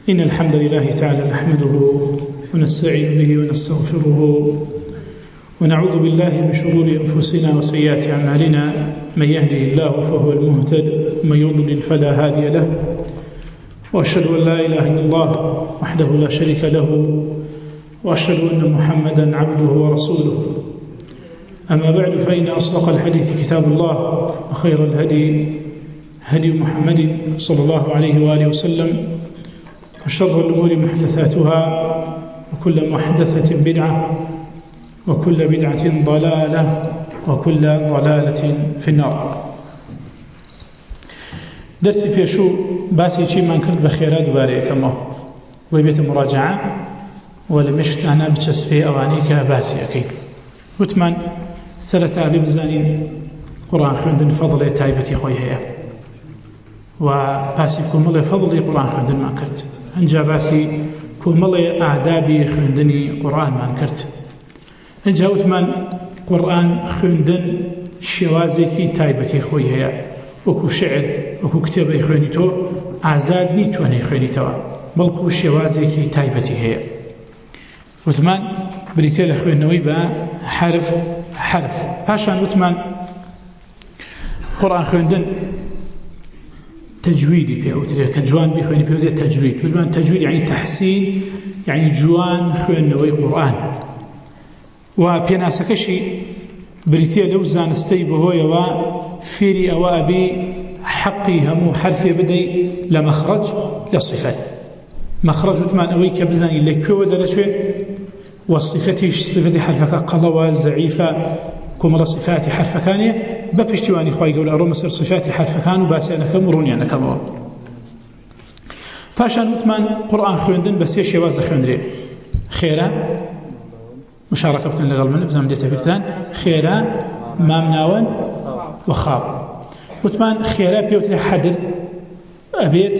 إن الحمد لله تعالى نحمده ونستعين به ونستغفره ونعوذ بالله من شرور أنفسنا وسيئات أعمالنا. من يهده الله فهو المهتد ومن يضلل فلا هادي له، وأشهد أن لا إله إلا الله وحده لا شريك له، وأشهد أن محمدا عبده ورسوله. أما بعد، فإن أصدق الحديث كتاب الله، وخير الهدي هدي محمد صلى الله عليه وآله وسلم، وشر الأمور محدثاتها، وكل محدثة بدعة، وكل بدعة ضلالة، وكل ضلالة في النار. درسي في شو باسي شي ما كنت بخيرات باري كما ويبيت مراجعة ولم يشت أنا بتشسفي أوانيك باسي أكيد وثمان سلة أبي بزانين قرآن خندن فضل تايبتي خوي هي وباسي كمل فضل قرآن خندن ما كرت أنجا باسي كمل أعدابي خندني قرآن ما كرت أنجا وثمان قرآن خندن شوازي تايبتي خوي هي وكو شعر وكو كتاب يخوينيتو عزادني تواني يخوينيتو بلكو شوازي تايبتي هي وثمان بريتيل أخوينوي با حرف باشان وثمان قرآن خويندن تجويدي بيه وتريد كجوان بيخويني بيه تجويد وثمان تجويد يعني تحسين يعني جوان خوينوي قرآن وبيناسكشي بريتيل لو زانستي بهويا وفيري أو أبي حقي همو حرفي بدي لمخرج للصفات مخرج وثمان أويك بزاني لكو ودلشوي والصفتي حرفك قلوة زعيفة كمرة صفاتي حرفكانية ببشتواني خواهي يقول أرو مصر صفاتي حرفكان وباسيانك مرونيانك مو فاشان وثمان قرآن خوندن بس يشي واز خوندري خيرا مشاركة بكن لغلمن بزام ديتا بيرتان خيرا مامناون وخاب وثمان خيرا بيوتري حدد أبيت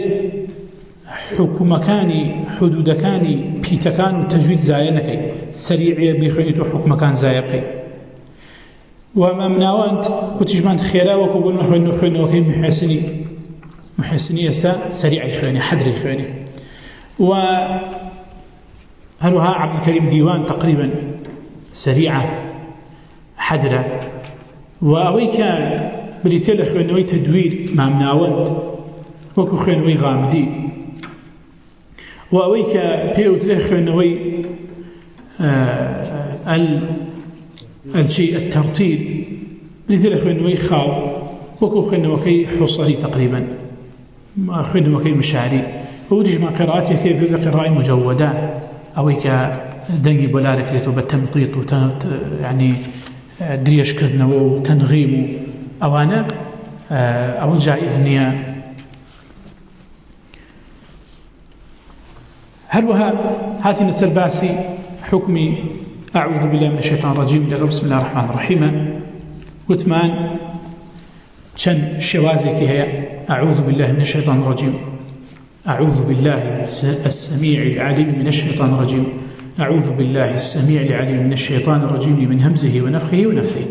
حكمكاني حدودكاني بيتكان وتجويد زاينكي سريعي بيخونيتو حكمكان زايقي ومامناوانت وتجمان خيرا وكبول محوين وكي محسني يستا سريعي خوني حدري خوني وهلوها عبد الكريم ديوان تقريبا سريعة حدرة وأويك بريتيل خوينوي تدوير مامناوانت وكو خوينوي غامدي وأويك بيوتري خوينوي الشيء الترتيب بريتيل خوينوي خاو وكو خوينوي حصري تقريبا خوينوي مشاعري وديش ما قراءتي كيف يبدأ قراءة مجودة أويك دنجي بولارك ليتو بالتمطيط يعني دريش كذنا وتنغيم أوانا أو جائزنيا هلوها هاتي نسر باسي حكمي أعوذ بالله من الشيطان الرجيم لقى بسم الله الرحمن الرحيم وثمان شن شوازك هي أعوذ بالله من الشيطان الرجيم أعوذ بالله السميع العليم من الشيطان الرجيم أعوذ بالله السميع العليم من الشيطان الرجيم من همزه ونفخه ونفثه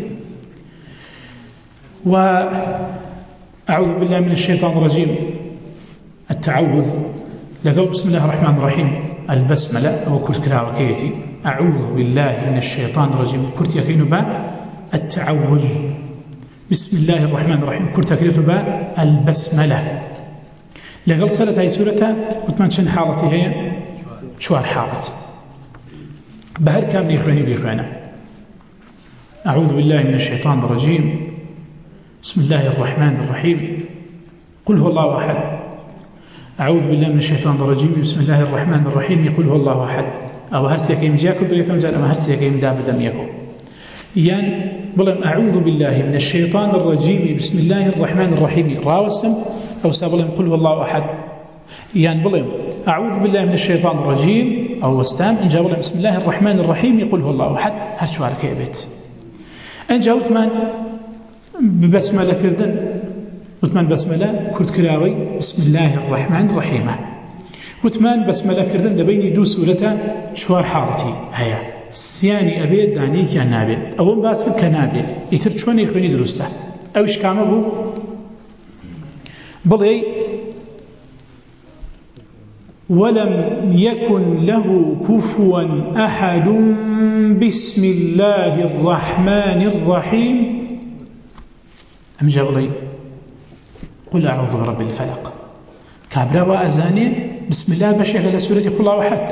وأعوذ بالله من الشيطان الرجيم التعوذ لقول بسم الله الرحمن الرحيم البسملة أو كل كراوكيتي أعوذ بالله من الشيطان الرجيم كرت يكين با التعوذ بسم الله الرحمن الرحيم كرت يكين با البسملة لقول صلاة هاي سورة وتمنشن حالتي هي شوار حالت بهر كامل يخواني بيخوانا أعوذ بالله من الشيطان الرجيم بسم الله الرحمن الرحيم قل هو الله أحد أعوذ بالله من الشيطان الرجيم بسم الله الرحمن الرحيم يقول هو الله أحد أو هرسيك يمجاكم بيكم جال أما هرسيك يمداب دميكم يعني بلهم أعوذ بالله من الشيطان الرجيم بسم الله الرحمن الرحيم راوسم أو سابلهم قل هو الله أحد يعني بلهم أعوذ بالله من الشيطان الرجيم أو وستام إن جاء بسم الله الرحمن الرحيم يقول هو الله أحد هرشوارك يبيت إن جاء وثمان ببسملة كردن وثمان بسملة كرد كراوي بسم الله الرحمن الرحيم وثمان بسملة كردن لبيني دو سورة شوار حالتي هيا سياني أبيت داني كان نابت أول باسكت كنابت يتر شواني يخوني درسته أو إشكامه بو بلي ولم يكن له كفوا أحد بسم الله الرحمن الرحيم أم جاولي قل أعوذ برب الفلق كابرا وأزاني بسم الله بشيء على سورة قل أحد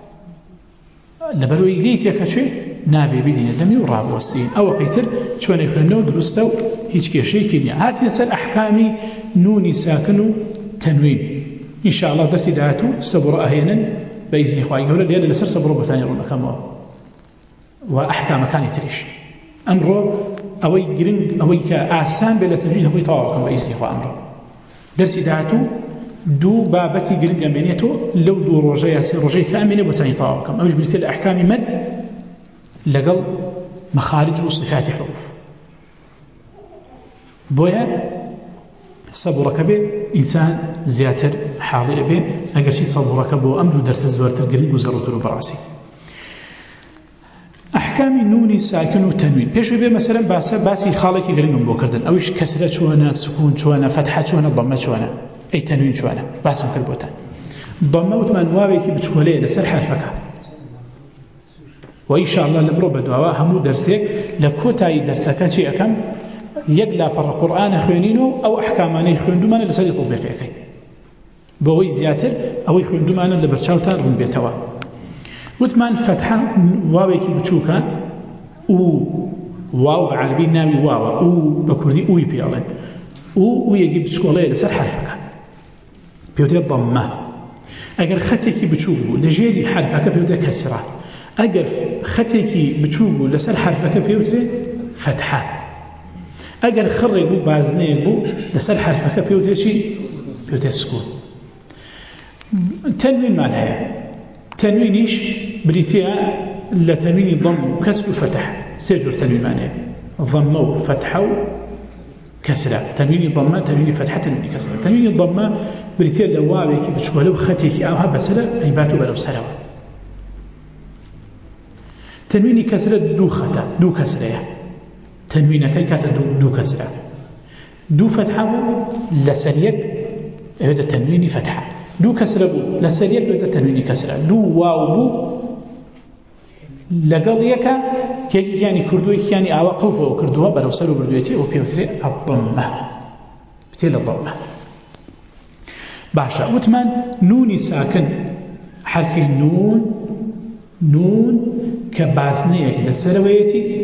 لبلو إليت يكشي نابي بدين الدمي وراب والسين أو قيتر شوان يخلنو درستو هيك شيء كينيا هات نسأل أحكامي نوني ساكن تنوين إن شاء الله درسي دعاتو صبر أهينا بإذن إخوائي يقول لي لسر صبروا بتاني رونا كما وأحكام كان تريش أمره أوي جرين أوي كآسان بلا تجويد أوي طاقم بإذن إخوائي أمره درسي دعاتو دو بابتي جرين أمينيتو لو دو رجايا سي رجاي كأميني بتاني طاقم أوش بريت الأحكام مد لقل مخارج وصفات حروف بويا صبرك به إنسان زياتر حاضر به أجر شيء صبرك به أمر درس زوارت الجرين وزارته براسي أحكام النون ساكن وتنوين بيش به مثلا باسي خالك جرين بوكردن أوش كسرة شوانا سكون شوانا فتحة شوانا ضمة شوانا أي تنوين شوانا باسم كربوتان ضمة وثمان واوي بتشكوليه لسر حرفك وإن شاء الله لبرو بدوا همو درسك لكوتاي درسك شيء كم يقلا بر القرآن خوينينو أو أحكاماني خويندومان لسالي تطبيقيكي بوي زياتر أو خويندومان لبرشاوتا رغم بيتوا وثمان فتحة واويكي بتشوكا واو بعربي ناوي واو بكردي اوي بيالن ويجي بتشكوليه لسال حرفك بيوتي ضمة أجر ختيكي بتشوكو لجيري حرفك بيوتي كسرة أجر ختيكي بتشوكو لسال حرفك بيوتي فتحة أجر خرج بو بازني بو لسال حرفك بيوتي شيء بيوتي سكون تنوين معناها تنوينيش بريتيا لتنوين ضم وكسر وفتح سيجر تنوين معناها ضمه وفتحه كسرة تنوين ضمه تنوين فتحة تنوين كسرة تنوين ضمه بريتيا لواويك بتشكوله وختيك أو هبسرة أي باتوا بلو سروا تنوين كسرة دو كسرة تنوين كيكات دو كسرة دو فتحة لسريك هذا تنوين فتحة دو كسرة بو لسريك هذا تنوين كسرة دو واو بو لقل يكا كيكي يعني كردوي يعني آوا قوفه كردوها بلو سروا بردويتي وبيوتري الضمة بتيل الضمة باشا وثمان نوني ساكن حرف نون كبازنيك لسرويتي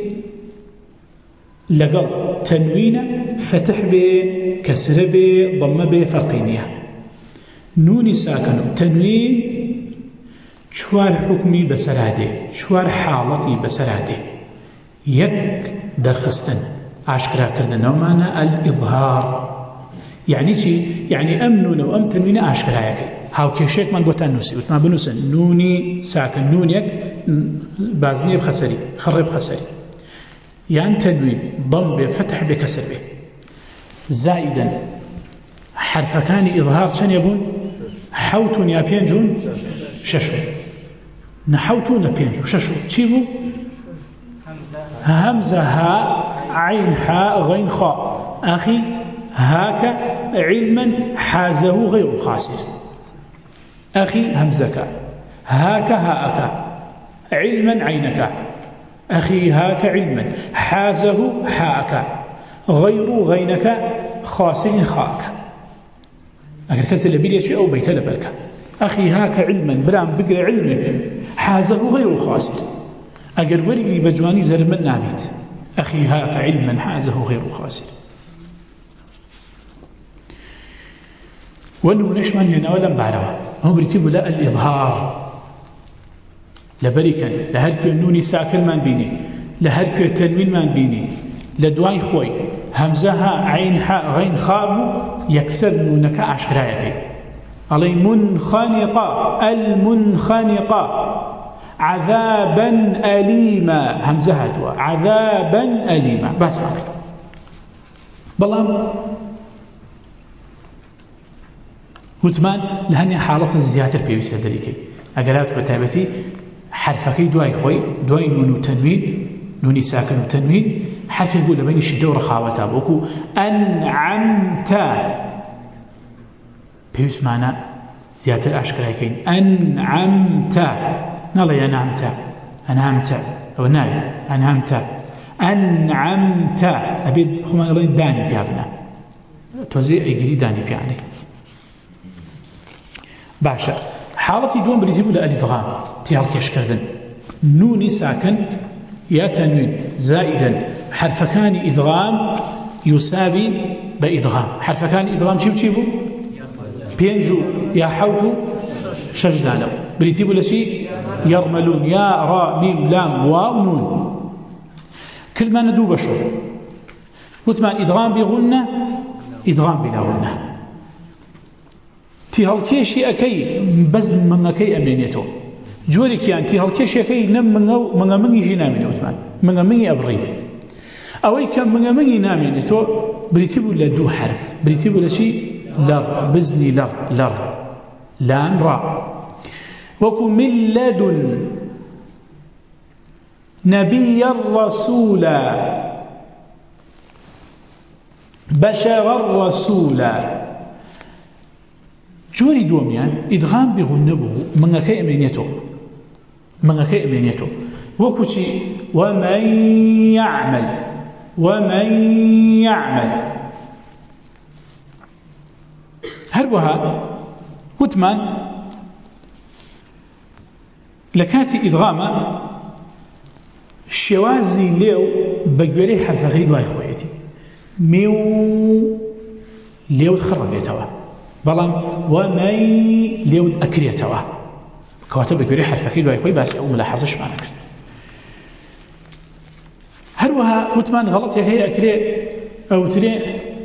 لقل تنوين فتح به كسر به ضم به فرقينية نون ساكن تنوين شوار حكمي بسراده شوار حالتي بسراده يك درخستن عشكرا كردن ومعنى الإظهار يعني شي يعني أمنون وأم تنوين عشكرا يكي هاو كيشيك من بوتان نوسي وتما بنوسن نوني ساكن نون يك بازنية بخسري خرب خسري يعني تنوين ضم بفتح بكسر به زائدا حرفكان إظهار شن يبون حوتون يا بينجون ششو نحوتون بينجون ششو تشيبو همزة ها عين حاء غين خاء أخي هاك علما حازه غير خاسر أخي همزك هاك هاءك علما عينك أخي هاك علما حازه حاءك غير غينك خاسر خاك أقل كسر لبيلي شيء أو بيت لبركة أخي هاك علما برام بقر علمك حازه غير خاسر أقل ورقي بجواني زرمن نابيت أخي هاك علما حازه غير خاسر وأنه نشمن هنا ولم بعلوه هم بريتبوا لا الإظهار لبركا لهلك النوني ساكن من بيني لهلك التنوين من بيني لدواي خوي همزها عين حاء غين خاب يكسر نونك عشرايك علي منخنقة المنخنقة عذابا أليما همزها دوا عذابا أليما بس ماكت بلام وثمان لهني حالة الزيادة بيوسي دريكي أقلات بتابتي حرفكي دواي خوي دواي نون وتنوين نوني ساكن وتنوين حرف يقول بين الشدة ورخاوتها بوكو أنعمت بيوس معنا زيادة أشكال كين أنعمت نلا أنعمت أو ناي أنعمت أبيد خمان الله داني بيابنا توزيع يجري داني بيعني باشا حالتي دوم بريزيبو لألإدغام تيال كيشكردن نوني ساكن يا تنوين زائدا حرفكان إدغام يساوي بإدغام حرفكان إدغام شيبو بينجو يا حوتو شجدانو بريتيبو لشي يرملون يا را ميم لام واو نون كل ما ندو بشر وثمان إدغام بغنة إدغام بلا غنة تي هالكيشي أكي بزن من أكي أمينيتو جوريك يعني تي هالكيشي أكي نم من مني جنامين وثمان من مني أبري أوي كان من مني نامينيتو بريتيبو لدو حرف بريتيبو لشي لر بزني لر لام را وكو من لدن نبي الرسول بشر الرسول جوري دوميان إدغام بغنبه من كي أمينيته وكوشي ومن يعمل هربها وثمان لكاتي إدغاما شوازي ليو بقولي حرف غير واي خويتي ميو ليو تخرب يتوا بلان ومي ليو أكري يتوا كواتب بقولي حرف غير واي خوي بس أو ملاحظش معنا كرت هروها وثمان غلط يا هي أكري أو تري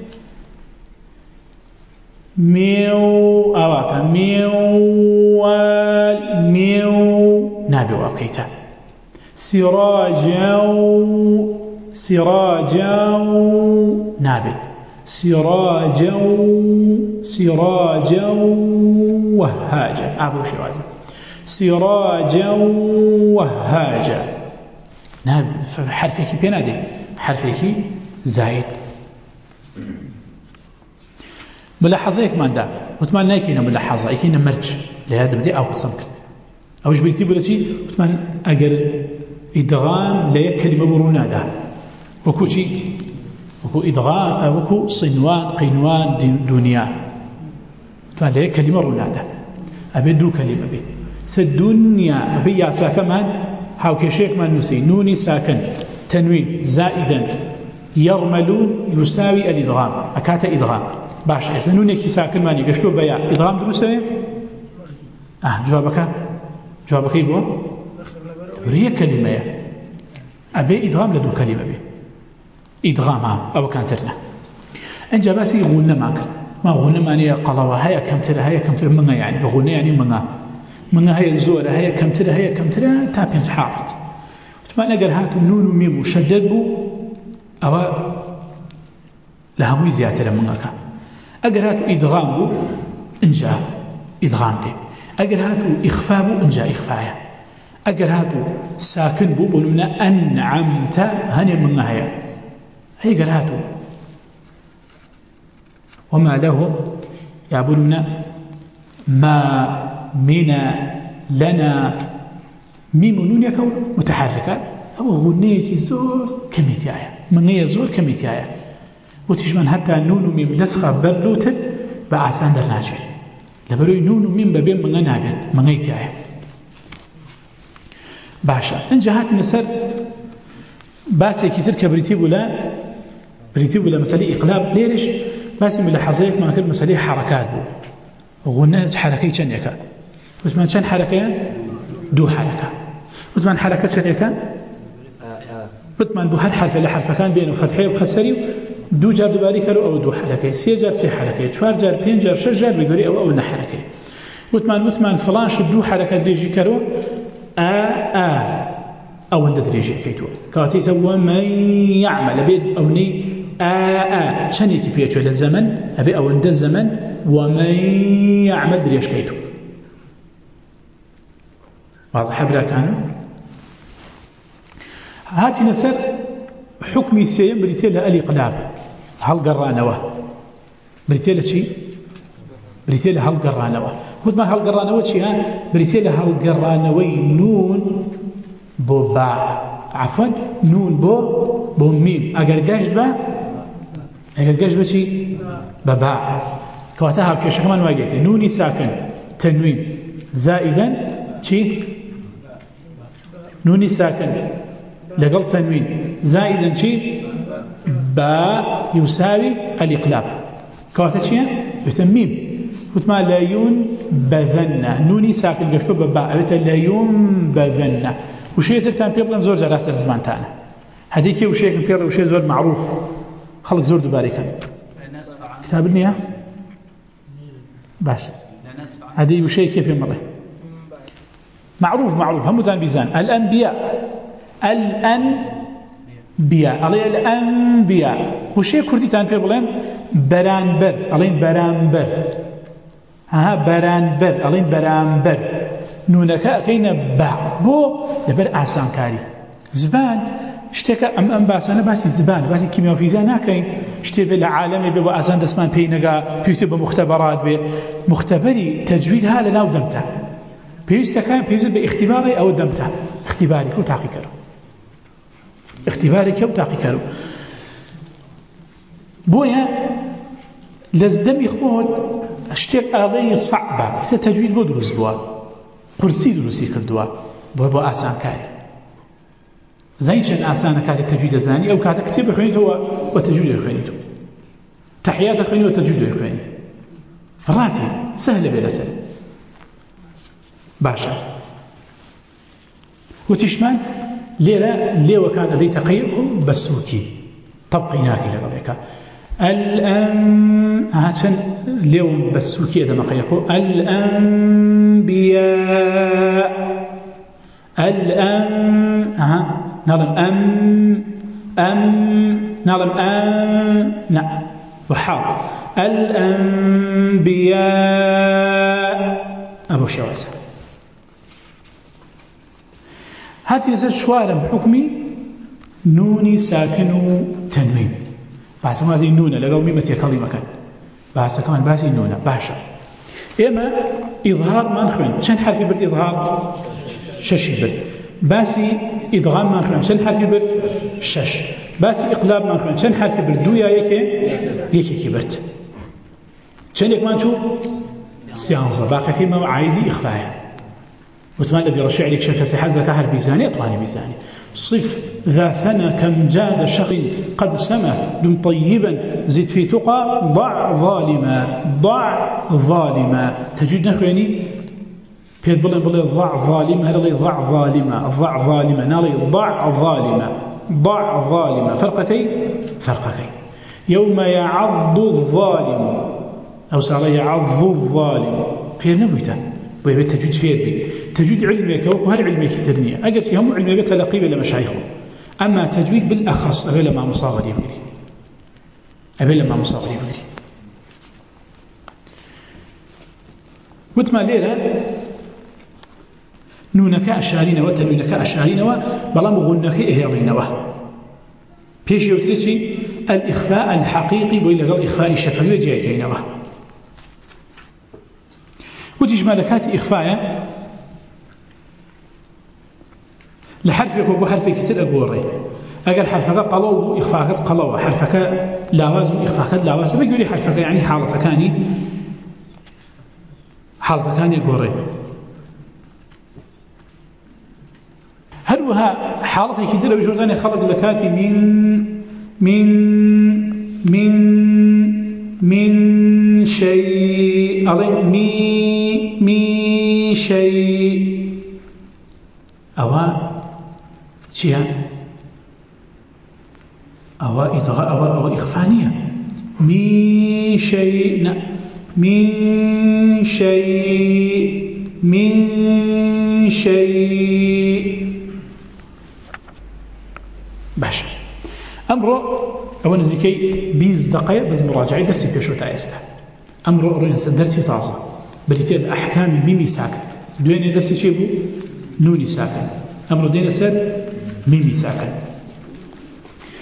ميو أواكا ميو نابي وابكيتا سراجا نابي سراجا وهاجا أبو شوازا سراجا وهاجا نابي حرفيكي بينادي حرفيكي زايد ملاحظة من دا وثمان نايكينا ملاحظة يكينا مرج لهذا بدي أو قسمك أوش بيكتب لتي وثمان أجر إدغام لا كلمة برونادا وكو شيء وكو إدغام وكو صنوان قينوان دنيا وثمان لا كلمة برونادا أبدو كلمة به سدنيا ففي ساكمان هاو كشيك ما نسي نوني ساكن تنوين زائدا يرملون يساوي الإدغام أكات إدغام باش إذا نونيكي ساكن ماني قشتو بيا إدغام دروسه جوابك يبوا ريه كلمة أبي إدغام لدو كلمة بي إدغامها أو كانترنا إن جباسي غنى معك ما غنى ماني قلوة هيا كمتر منها يعني غنى يعني منها هيا الزورة هيا كمتر تابين حارت ما نقل هاتو نون وميم مشدد بو أو لهموي زيادة منها كان أقل هاتو إدغام بو إنجا إدغام دي أقل هاتو إخفاء بو إنجا إخفايا أقل هاتو ساكن بو بلمنا أنعمت هني من هيا هي قال هاتو وما له يقولون ما منا لنا ميم نون يكون متحركة أو غنية زور كميتيايا من هي زور كميتيايا وتجمن حتى نون وميم دسخة برلوتن بأسان درناجي لبروي نون وميم ببين من نابت من غيتيايا باشا إن جهات نسر باسي كثير كبريتيب ولا مسألة إقلاب ليش باسي من لحظيك ما كل مسألة حركات بو غنى حركي شنيكا وثمان شن حركة دو حركة وثمان حركة شنيكا وثمان دو حرف لحرف كان بينه فتحي وخسري دو جار دباري كرو أو دو حركة سي جار سي حركة شوار جار بين جار شش جار بيقولي أو حركة وثمان فلانش دو حركة دريجي كرو أو أن دريجي كيتو كاتي سوى من يعمل أبي أوني شنيكي بيجو للزمن أبي أو أن الزمن ومن يعمل دريج كيتو واضح بلا كانوا هاتي نسر حكمي سيم بريتيلا الإقلاب هل قرانوه بريتيلا شيء بريتيلا هل قرانوه خود ما هالقرانوي شيء بريتيل هالقرانوي نون بو باء عفوا نون بو ميم اگر جاش بشي بباء كواتها كيش كمان واجهتي نوني ساكن تنوين زائدا شي نوني ساكن لقل تنوين زائدا شي باء يساوي الإقلاب كواتها شي يتميم وتما لا ينبذن نوني ساكن قشتو بباء لا ينبذن وشيء ترتان بيبلم زور جراس الزمان تاعنا هذيك وشيء كبير وشيء زور معروف خلق زور دباري كان كتاب النية باش هذه وشيء كيف يمره معروف هم دان بيزان الأنبياء علي الأنبياء وشيء كردي تان بيبلم برانبر علين برانبر برانبر علين برانبر نونك أكينا باع بو لبر آسان كاري زبان اشتكى أم باسانا باسي زبان باسي كيمياء وفيزياء ناكاين اشتبه العالمي بو آسان دسمان بينغا بيوسب مختبرات مختبري تجويدها لنا ودمته بيوسب باختباري أو دمته اختباري كو تاقي كرو اختباري كو تاقي كرو بويا لازدمي خود اشتك آلي صعبة ستجويد بو دروس بوا قرسي دروسي كردوا بو آسان كاري زينشان آسان كاري تجويد زاني أو كاتا كتب يخوينيته وتجويد يخوينيته تحيات يخويني وتجويد يخويني راتي سهل بلا سهل باشا وتشمان ليه وكان ذي تقيئكم بسوكي طبقيناك لغبك عشان اليوم بسوكي هذا ما قيقوا نعلم نعلم نعم وحاضر الأنبياء أبو شواسة هذه نزل شوارع بحكمي نوني ساكن تنوين بحث ما زي نونة لقوا ميمة كلمة كان بحث كمان باسي نونة باشا إما إظهار ما نخوين شن حرفي بالإظهار شش بر باسي إدغام ما نخوين شن حرفي بال شش باسي إقلاب ما نخوين شن حرفي بالدويا يكي كبرت شن يك ما نشوف سيانزة باقي كلمة عايدي إخفاء وثمان الذي رشع لك شركة سحازة كهر بيزاني أطواني بيزاني صف ذا ثنى كم جاد شقي قد سمى دم طيبا زد في تقى ضع ظالما تجد نخواني بيد بلن ضع ظالما هذا ضع ظالما نالي ضع ظالما فرقكي يوم يعض الظالم أو سأل يعض الظالم في نبوته ويبقى تجويد فيه تجويد علمك وهر علمك ترنية أجل فيهم علمك تلقي بلا مشايخه أما تجويد بالأخص أبي لما مصاغر يبقري وتما ليلة نونك أشارين وتنونك أشارين بلا مغنك إهيارين بيش يوتريتي الإخفاء الحقيقي وإلا قال إخفاء الشفوي جايكين وتجمالكات إخفاء لحرفك وبو حرفك كتير أقوري أقل حرفك قلو إخفاءك قلو حرفك لاواز إخفاءك لاواز ما يقولي حرفك يعني حالتكاني أقوري هل وها حالتي كتير بجورداني خلق لكاتي من شيء أظن مي شيء أو شيء أو إخفانية من شيء باش أمره أولا زكي 20 دقيقة بس مراجعة درسي بيشو تايستا أمره أرنسا درسي طازة بريتين أحكام ميمي ساكن دوين درسي شيبو نوني ساكن أمره دين سر ميمي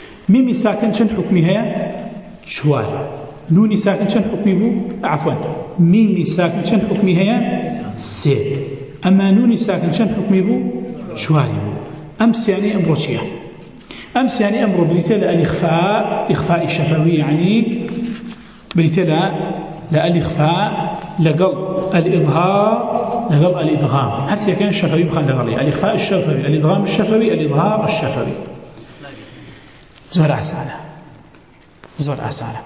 ساكن شن حكمي هي شوال نوني ساكن شن حكمي بو عفوا ميمي ساكن شن حكمي هي سي أما نوني ساكن شن حكمي بو شواري بو أمس يعني أمر شيء أمس يعني أمر بريتلا الإخفاء إخفاء الشفوي يعني بريتلا لا الإخفاء لقل الإظهار لقل الإدغام هسه كان الشفوي بخان لقلي الإخفاء الشفوي الإدغام الشفوي الإظهار الشفوي زور أسانة زور أسانة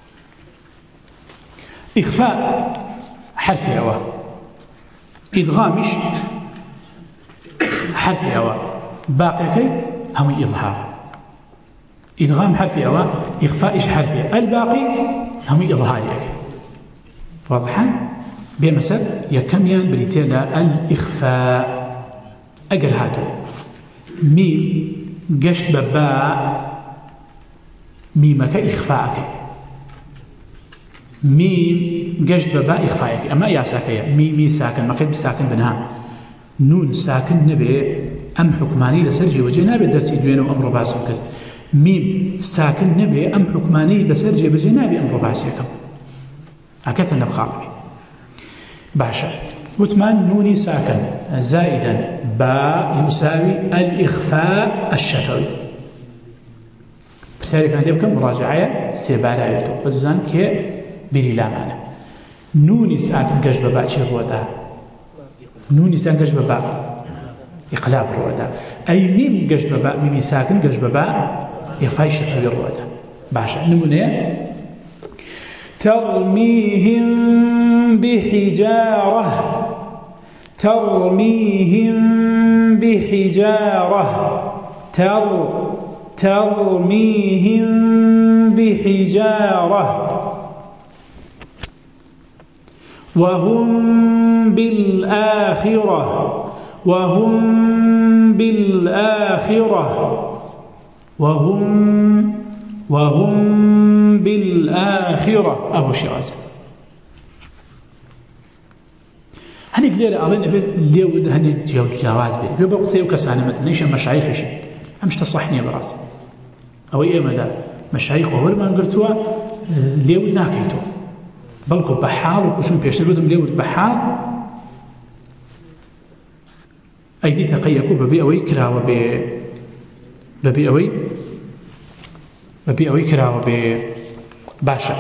إخفاء حرف أوا إدغامش حرف أوا باقي كي هم إظهار إدغام حرف أوا إخفاء حرف الباقي هم إظهار واضحة بمثل يكميان بريتيلا الإخفاء أجر هاتو ميم قشت بباء ميمك إخفاءك ميم قشت بباء إخفاءك أما يا ساكية ميمي ساكن مقيد بساكن بنها نون ساكن نبي أم حكماني لسرجي وجينا بالدرسي دوين وأمر باسم ميم ساكن نبي أم حكماني لسرجي وجينا بأمر باسيكم أكتنا بخاربي باشا وثمان نوني ساكن زائدا باء يساوي الإخفاء الشفوي بسالي عندي بكم مراجعة سيبارة يلتو بس بزان كي بيري لا معنا نوني ساكن قجب باء شي روادا نوني ساكن قجب باء إقلاب روادا أي ميم قجب باء ميمي ساكن قجب باء إخفاء الشفوي روادا باشا نمونه ترميهم بحجارة ترميهم بحجارة ترميهم بحجارة وهم بالآخرة أبو شيراز هني قليل أظن اليوم هني جواز بي بقصي وكسانة مثل نيش مشايخ شيء همش تصحني براسي أو إيه لا مشايخ وهول ما نقرتوا اليوم ناكيتو بلكو بحال وكشون بيشترودهم اليوم بحال أيدي تقيقوا ببيئوي كراوة ببيئوي كراوة باشا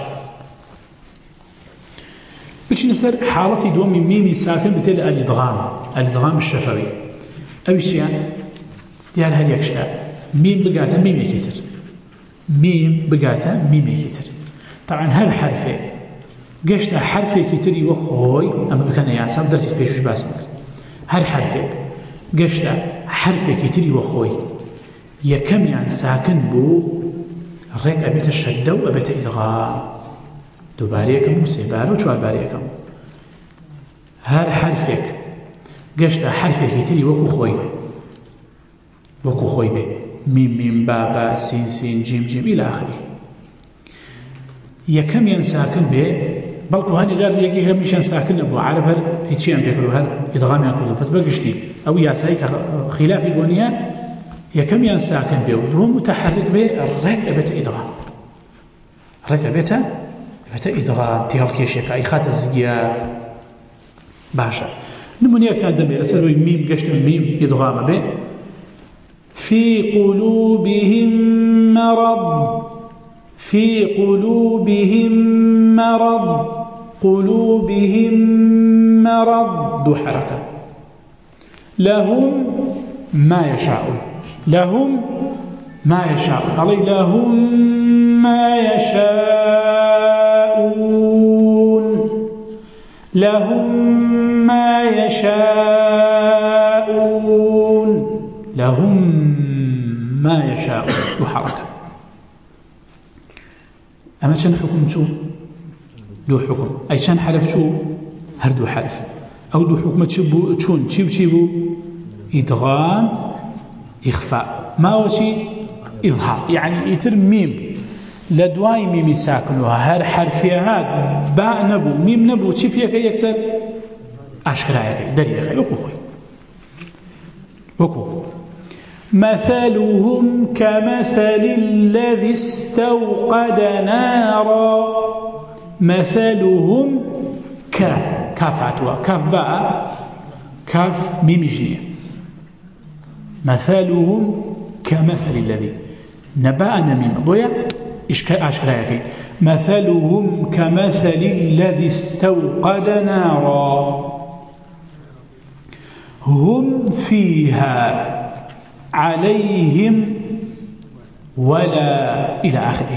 بشي نسر حالتي دوم من ميمي ساكن بتل الإدغام الشفوي أو شيء ديال هل يكشاء ميم بقاتا ميم يكتر ميم بقاتا ميم يكتر طبعا هل حرفي قشتا حرفي كتري وخوي أما بكنا ياسم درسي بيشوش باسم هل حرفي قشتا حرفي كتري وخوي يكم يعني ساكن بو ريك أبيت الشدة وأبيت إدغام دوباريكم وسيبار وشوار باريكم هر حرفك قشتا حرفك يتري وكو خوي بي ميم بابا سين جيم إلى آخره يكم ينساكن بي بلكو هاني جار يكي هميشان ساكن أبو عرب هر هيتشي أم بيكرو هر إدغام يكرو بس بقشتي أو ياسايك خلافي قونيا يكم ينساكن بي وهو متحرك بي الرق أبيت إدغام الرق أبيت إدغام تيهالكيشيك إخات الزيار باشا نمونيا كان دمي لسلوي ميم قشت ميم إدغام به في قلوبهم مرض دو حركة لهم ما يشاءون لهم ما يشاءون علي لهم ما يشاءون لهم ما يشاءون دو حركة أما شن حكم شو دو حكم أي شن حرف شو هر دو حرف أو دو حكم تشبو تشون تشيبو إدغام إخفاء ما هو شيء إظهار يعني يتر ميم لدواي ميم ساكنوها هر حرفيها باء نبو ميم نبو تشي فيها كي يكسر أشكرا دري خي وكو مثلهم كمثل الذي استوقد نارا مثلهم كاف عتوى كاف باء كاف ميم جنية مثلهم كمثل الذي نباء ميم بويا أشكالك مثلهم كمثل الذي استوقد نارا هم فيها عليهم ولا إلى آخره.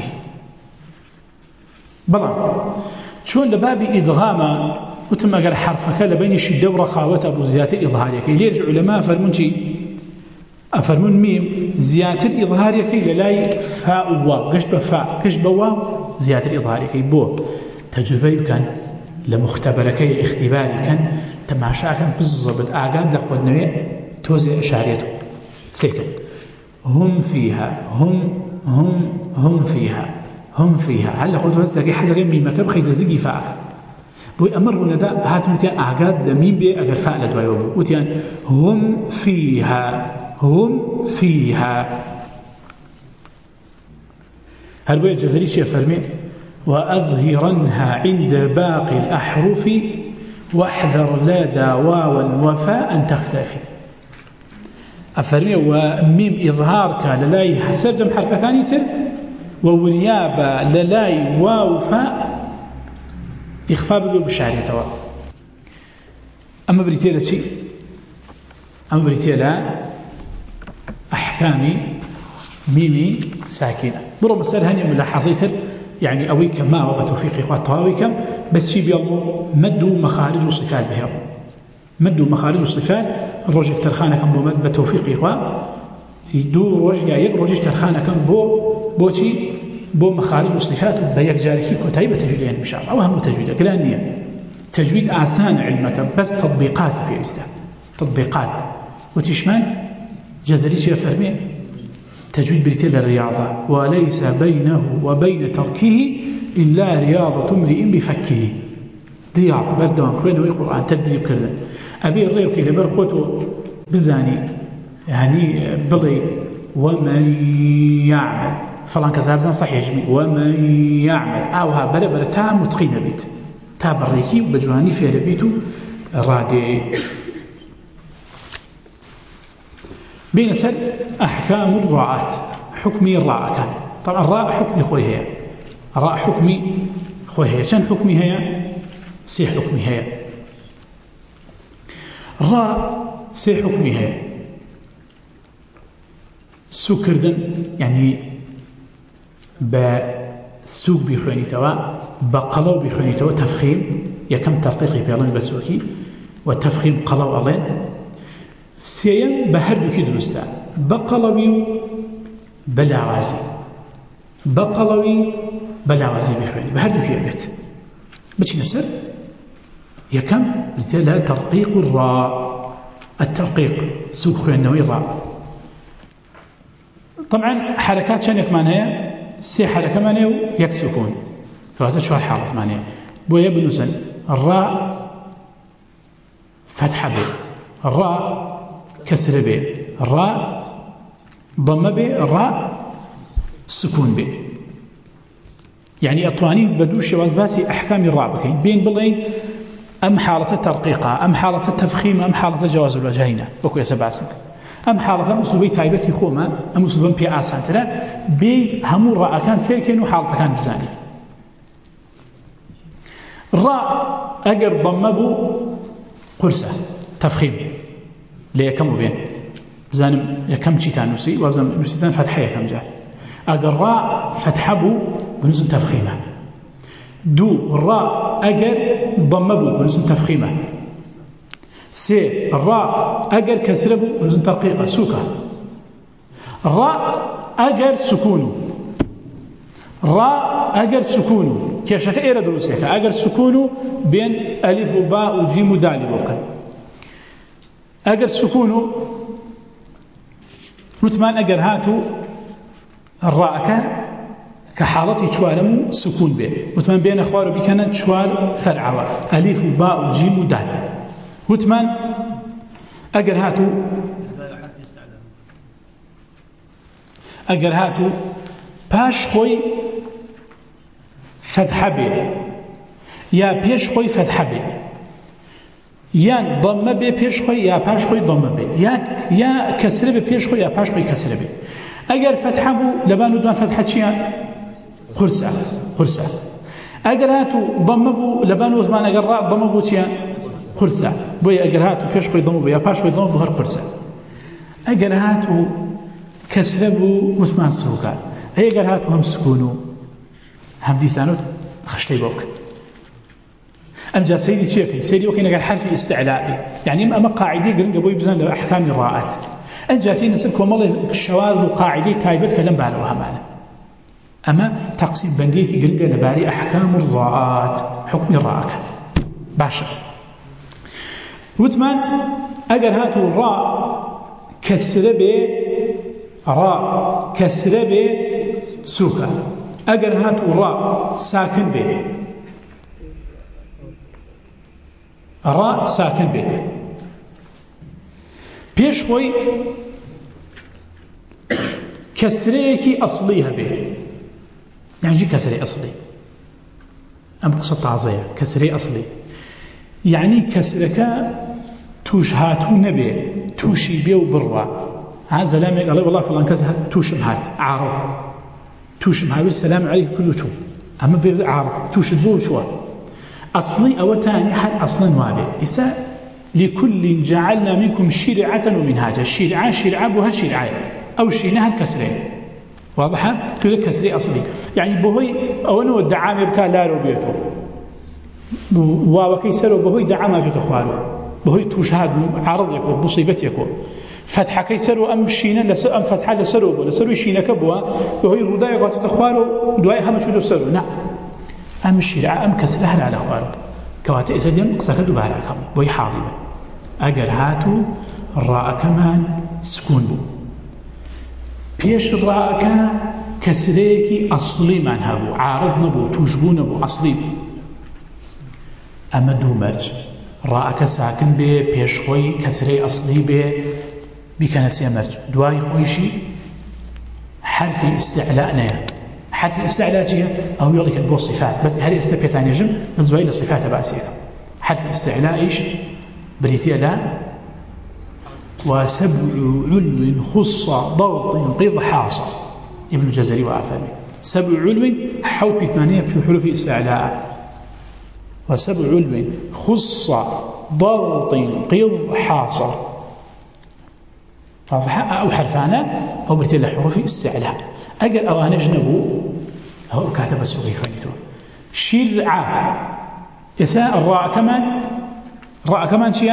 بلى شون لباب إدغام وتم قال حرفك لبين شدة ورخاوة أبو زيادة إظهارك ليرجع علماء فرمون شيء أفرمون ميم زيادة إظهارك للاي فاء واو قش بفاء قش بواو زيادة إظهارك بو تجربة كان لمختبرك اختباري كان تماشا كان بالضبط أعقاد لأخذ نوع توزع أشعريته سيكا هم فيها هم فيها هل لأخذ وزدك حزق ميمك بخيط زقي فاءك بو أمر وندا هات متيان أعقاد لميم بي أقر فاء لدواي وبو متيان هم فيها هل بو الجزري شيء فرمي وأظهرنها عند باقي الأحرف واحذر لا داواوا وفاء تختفي أفرمي وميم إظهارك للاي حسب جمع حرف كان يتر وونيابا للاي واو فاء إخفاء بلو بشعري توا أما بريتيلا شيء أما بريتيلا أحكامي ميمي ساكنة برو مسألة هني ملاحظيتر يعني أوي كما وبتوفيق إخوة طواويكم بس شي بيالله مدوا مخارج وصفات بها مدوا مخارج وصفات الرجل ترخانة كم بمد بتوفيق إخوة يدو رجل يا يك ترخانة كم بوشي بو مخارج وصفات بيك جاركي كتايبة تجويدين إن شاء الله أو هم تجويد قلانية تجويد آسان علمك بس تطبيقات في إسلام تطبيقات وتشمل جزري شيء فرمي تجويد بريتيل الرياضة وليس بينه وبين تركه إلا رياضة امرئ بفكه رياض بردوان خوين ويقرآن تدريب كردن أبي الريو كي لبر خوتو بزاني يعني بلي ومن يعمل فلان كذابزان صحيح جميع ومن يعمل أوها بلا تا متقين بيت تا بريكي وبجواني في ربيتو رادي بين سر أحكام الراءات حكمي الراء كان طبعا الراء حكمي خوي هي الراء حكمي خوي هي شان حكمي هي سي حكمي هي الراء سي حكمي هي سكردن يعني بسوق بيخواني توا بقلو بيخواني توا تفخيم يكم ترقيقي بيالين بسوكي والتفخيم قلو ألين سيم بهردو كي درستا بقلوي بلاوازي بقلوي بلاوازي بخواني بهردو كي أبت بچي نسر يكم لتلا ترقيق الراء الترقيق سوق خوانوي الراء طبعا حركات شانك معناها سي حركة معناها يكسكون فهذا شو الحالة معناها بويا بنوسن الراء فتحة به الراء كسر به الراء ضم به الراء سكون به يعني أطواني بدوش وازباسي أحكام الراء بكين بين بلين أم حالة الترقيقة أم حالة التفخيم أم حالة جواز الوجهين وكو يسباسك أم حالة مسلوبي تايبتي خوما أم مسلوبان بي آسان ترى بي همو الراء كان سيكين وحالة كان بزاني الراء أقر ضمبو قرصة تفخيم ليكم بين بزانم يكم شيتان نسي وزن نسيتان فتحة يكم جاء أقر راء فتحبو بنزل تفخيمه دو الراء أقر ضمبو بنزل تفخيمه سي الراء أقر كسربو بنزل ترقيقه سوكه الراء أقر سكونه راء أقر سكونه كيف شكا إيرا دروسيك أقر سكونه بين ألف وباء وجيم ودال وكان أقر سكونه وثمان أقر هاتو الراء كحالتي شوارم سكون به وثمان بين أخوار بكنا شوار فرعوا ألف وباء وجيم ودال وثمان أقر هاتو باش خوي فتح به يا بيش خوي فتحة بي يا ضم بي بيش خوي يا باش خوي ضم بي يا كسر بي بيش خوي يا باش خوي كسر بي أجر فتحة بو لبانو دوان فتحة شيا قرصة أجر هاتو ضم بو لبانو زمان أجر راء ضم بو شيا قرصة بوي أجر هاتو بيش خوي ضم بو يا باش خوي ضم بو هر قرصة أجر هاتو كسر بو وثمان سوكا أجر هاتو هم سكونو هم ديسانو خشتي بوك أم جا سيدي شيء سيدي وكين قال حرف استعلاء يعني أما قاعدة قرن قبوي بزن لأحكام الراءات أن جاتين نسلكم والله الشواذ وقاعدة تايبت كلام بالوها معنا أما تقسيم بنديك قرن لباري أحكام الراءات حكم الراءات باشا وثمان أجر هاتوا الراء كسر به راء كسر به سوكا أجر هاتوا الراء ساكن به راء ساكن به بيش خوي كسريكي أصليها به يعني كسري أصلي أم قصة تعزية كسري أصلي يعني كسرك توش هاتو نبي توشي بيو بروا هذا لامي قال والله فلان كسر توشم هات عارض توشم هات السلام عليكم كله شو أما بيو عارض توش بو شو أصلي أو تاني حال أصلا وابع إسا لكل جعلنا منكم شرعة ومنهاجا شرعة بها شرعة أو شينها الكسرين واضحة؟ تقول كسري أصلي يعني بهوي أولا الدعام يبكى لا ربيته وكي سروا بهوي دعام جت أخوانه بهوي توشهاد عرض يكون مصيبة يكون فتحة كي سروا أم شينا أم فتحة لسروا شينا كبوا بهوي الرداء يقول تخوانه دواء هم شو سروا نعم أم الشرعة أم كسرها على أخوانه كوات إزديم قصك دباركم بوي حاضبة أجر هاتو الراء كمان سكون بو بيش الراء كسريكي أصلي من هبو عارض نبو توشبو نبو أصلي أما دو مرج راء ساكن بي بيش خوي كسري أصلي بي بكنسي مرج دواي خويشي حرف استعلاء نيا حرف الاستعلاء جهة أو يغلق البو الصفات بس هل استبيتان يجم بس بأي الصفات بأسيرا حرف الاستعلاء إيش بريتيا لا وسبع علو خص ضغط قض حاصر ابن الجزري وآفامي سبع علو حوك ثمانية في حروف استعلاء وسبع علو خص ضغط قض حاصر أو حرفانا أو بريتيا لحروف استعلاء أجل أوان جنبه هو كاتب السوقي خليته شرعة يساء الراء كمان شيء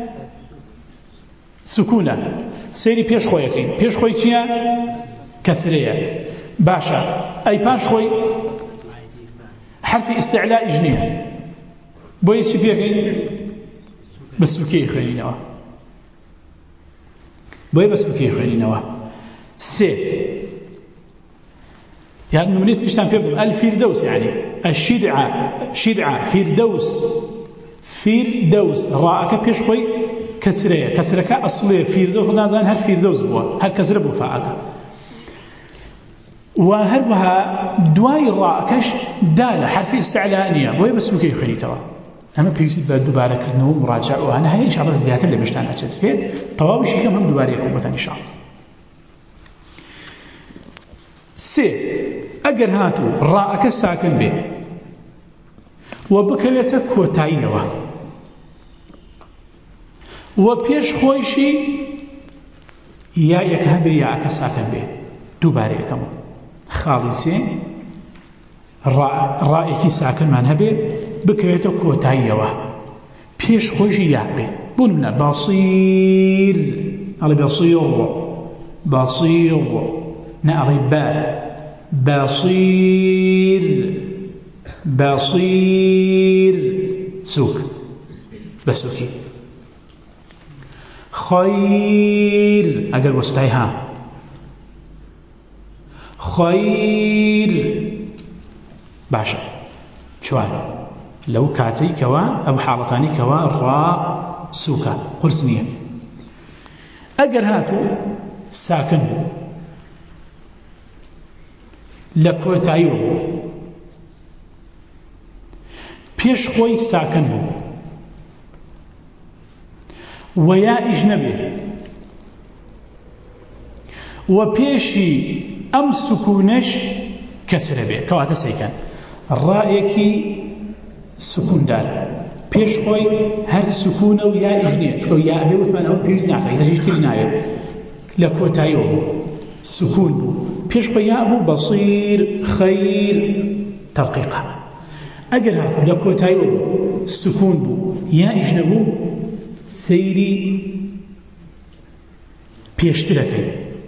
سكونة سيري بيش خوي كين بيش خوي شيء كسرية باشا أي باش خوي حرف استعلاء جنيه بويس فيه كين بسوكي خليناه بوي بسوكي خليناه سي يعني نمريت فيش تنفيذ الفردوس يعني شدعة فردوس راءك بيش خوي كسرك أصلي فردوس نازان هل فردوس بوا هل كسر بو فاعك وهربها دواي راءكش دالة حرف استعلانية بوي بس مكي خريتها أما بيوسيد بعد دوباره كرنو مراجعة وأنا هاي إن شاء الله زيادة اللي مشتان أجلس فيه طواب شيء كم هم دوباره يكون إن شاء الله سي أجر هاتو راءك ساكن به وبكريتك كوتايوا وبيش خويشي يا يكهبي يا ساكن به دوباره كم خالصين رائك ساكن من هبه بكريتك كوتايوا بيش خويشي يا به بنمنا بصير على بصير نعرب بصير سوك بسوكي خير أقل وستعيها خير باشا شوال لو كاتي كوا أو حالتاني كوا الراء سوكا قرسنية أقل هاتو ساكن لكوتايو پێش خۆی ساکن بوو و یا ئیش نەبێ و پێشی ئەم سکوونەش کەسرە بێ کەواتە سەیکەن ڕائێکی سکوندار پێش خۆی هەر سکوونە و یا ئیش نییە چکە یا ئەبێ وتمان ئەوە پێویست ناکە هیچ تری ناوێت لە کۆتاییەوە بوو سکون بوو پێش خۆی یا بوو بەصیر خەیر تەرقیقە ئەگەر هاتوو لە کۆتاییەوە بوو سکون بوو یا ئیش نەبوو سەیری پێشترەکەی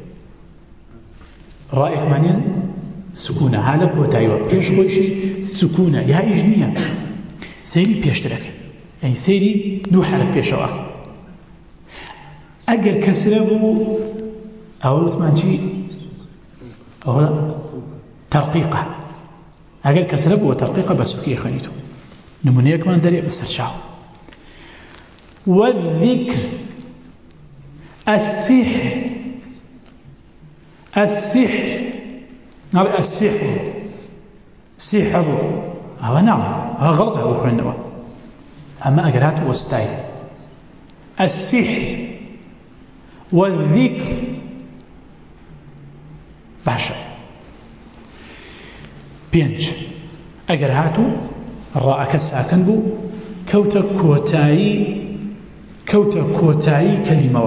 ڕائێکمانیان سکوونە ها لە کۆتاییەوە پێش خۆیشی سکوونە یا ئیش نییە سەیری پێشترەکەی یعنی سەیری دوو حرف پێشەوە ئەگەر کەسرە بوو ئەوە وتمان چی ئەوە تەرقیقە ئەگەر کەسرە بووە تەرقیقە بە سوکیە خوێنیتەوە نمونەیەکمان دەرێ بەسەر چاو والذكر السحر سحر هذا نعم هذا غلط هذا خوينا أما أجرات وستاي السحر والذكر باشا بينج أجراتو الراء كساكن بو كوتا كوتاي كلمة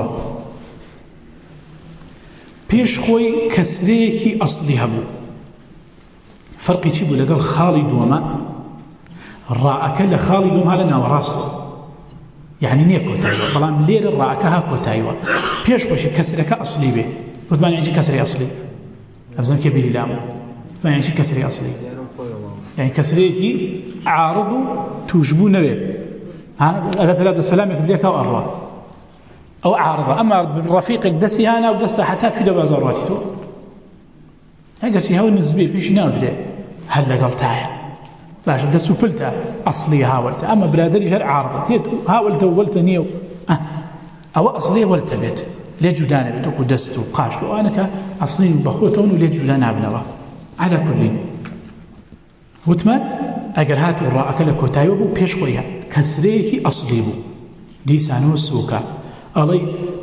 پێش خۆی کەسرەیەکی ئەسڵی هەبوو فەرقی چی بوو لەگەڵ خاڵی دووەمە ڕائەکە لە خاڵی دووەمە لە ناوەڕاستەوە یعنی نییە کۆتاییوە بەڵام لێرە ڕائەکە ها کۆتاییوە پێش خۆشی کەسرەکە ئەسڵی بێ وتمان یعنی کەسرەی ئەسڵی ئەبزەم کێ بیری لامە وتمان یعنی کەسرەی ئەسڵی یعنی کەسرەیەکی عارض و توشبوو نەوێ ئەگەر تەلاتە سەلامێک لێکا و ئەڕوا أو عارضة أما رفيقك دسي هانا ودستا حتى في بازاراتي تو هكذا شيء هو النسبي فيش نافله هل قلتها باش دسو فلتا أصلي هاولت أما برادري جر عارضة تيت هاولت وولت نيو أو أصلي ولت بيت ليه جدانا بيتوكو دستو قاشتو وأنا كأصلي بخوتون وليه جدانا ابنوا على كل وتمان أجر هاتو الراء كلكو تايوبو بيش خويا كسريكي أصليبو لسانو السوكا علي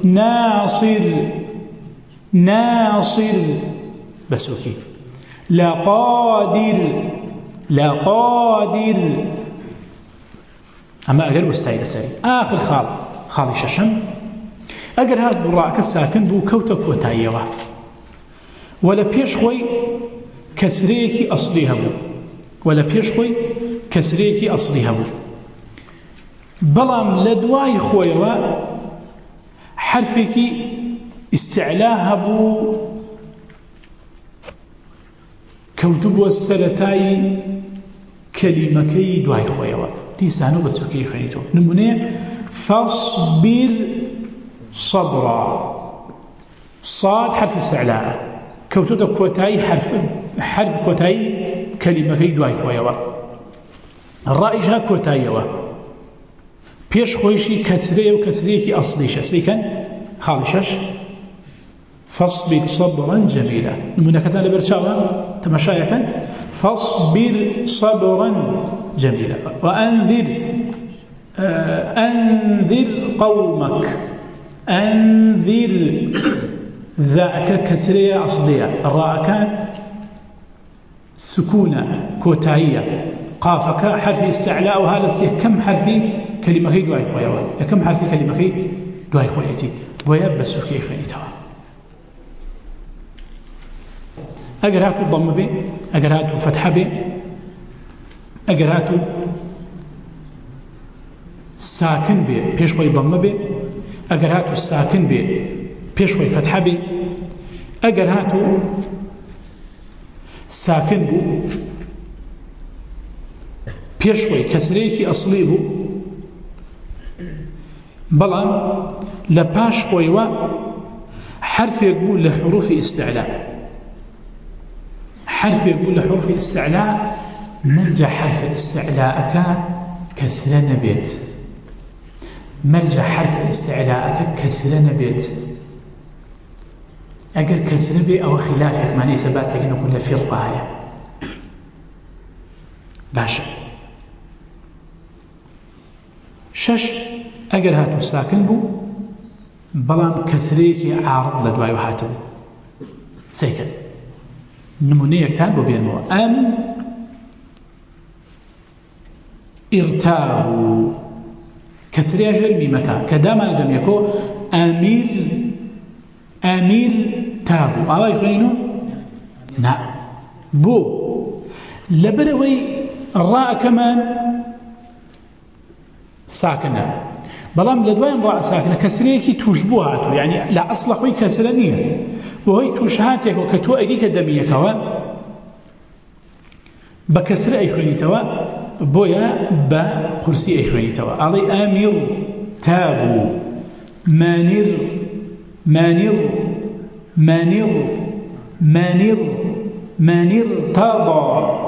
ناصر بسوكي لا قادر أما أقل وستايد السري آخر خالي ششم أقل هذا الراء كالساكن بو كوتك وتايوه ولا بيش خوي كسريكي أصليها بو ولا بيش خوي كسريكي أصليها بو بلام لدواي خويوا حرفك استعلاها بو كوتب والسلتاي كلمكي دواي خويوا لسانو بسوكي خنيتو نمونه فاصبر صبرا صاد حرف استعلاء كوتب كوتاي حرف كوتاي كلمكي دواي خويوا الرائجها كوتايوا بيش خويشي كسرية وكسرية أصليش أصلي كان خالشش فاصبر صبرا جميلا نمونا كتان لبرشاوها تمشايا كان فاصبر صبرا جميلا أنذر قومك أنذر ذاك كسرية أصلية الراء كان سكونة كوتاية قافك حرف استعلاء وهذا كم حرف كلمة هي دواي خويا كم حرف كلمة هي دواي خويتي ويبس في خيتها أجرات الضم به أجرات فتح به أجرات ساكن به بيش خوي ضم به أجرات ساكن به بيش خوي فتح به أجرات ساكن به بيش خوي كسريكي أصلي به بلان لباش خويوا حرف يقول لحروف استعلاء حرف يقول لحروف استعلاء مرجع حرف الاستعلاء كسر نبيت مرجع حرف الاستعلاء كسر نبيت أقل كسر بي أو خلافك معني سبات سكين كل فرقة هيا باشا 6 ئەگەر هاتو ساکن بوو بەڵام کەسرەیەکی عارض لە دوای هاتبوو سەیکرد نمونەیەکتان بۆ بێنمەوە ئەم ئیرتابوو کەسرەیە ژێر میمەکە کە دامان دەمێکۆ ئەمیر تابوو ئاوای خوێنینەوە نا بۆ لەبەرەوەی ڕائەکەمان ساکنە بەڵام لە دوایان ڕائە ساکنە کەسرەیەکی توش بوو هاتوو یعنی لە ئەسڵە خۆی کەسرە نییە بۆ هۆی توش هاتێکەوە کە تۆ ئەیدیتە دەمیەکەوە بە کەسرە ئەیخوێنیتەوە بۆیە بە قورسی ئەیخوێنیتەوە ئاڵێ ئامیر تابوو مانیر تاضا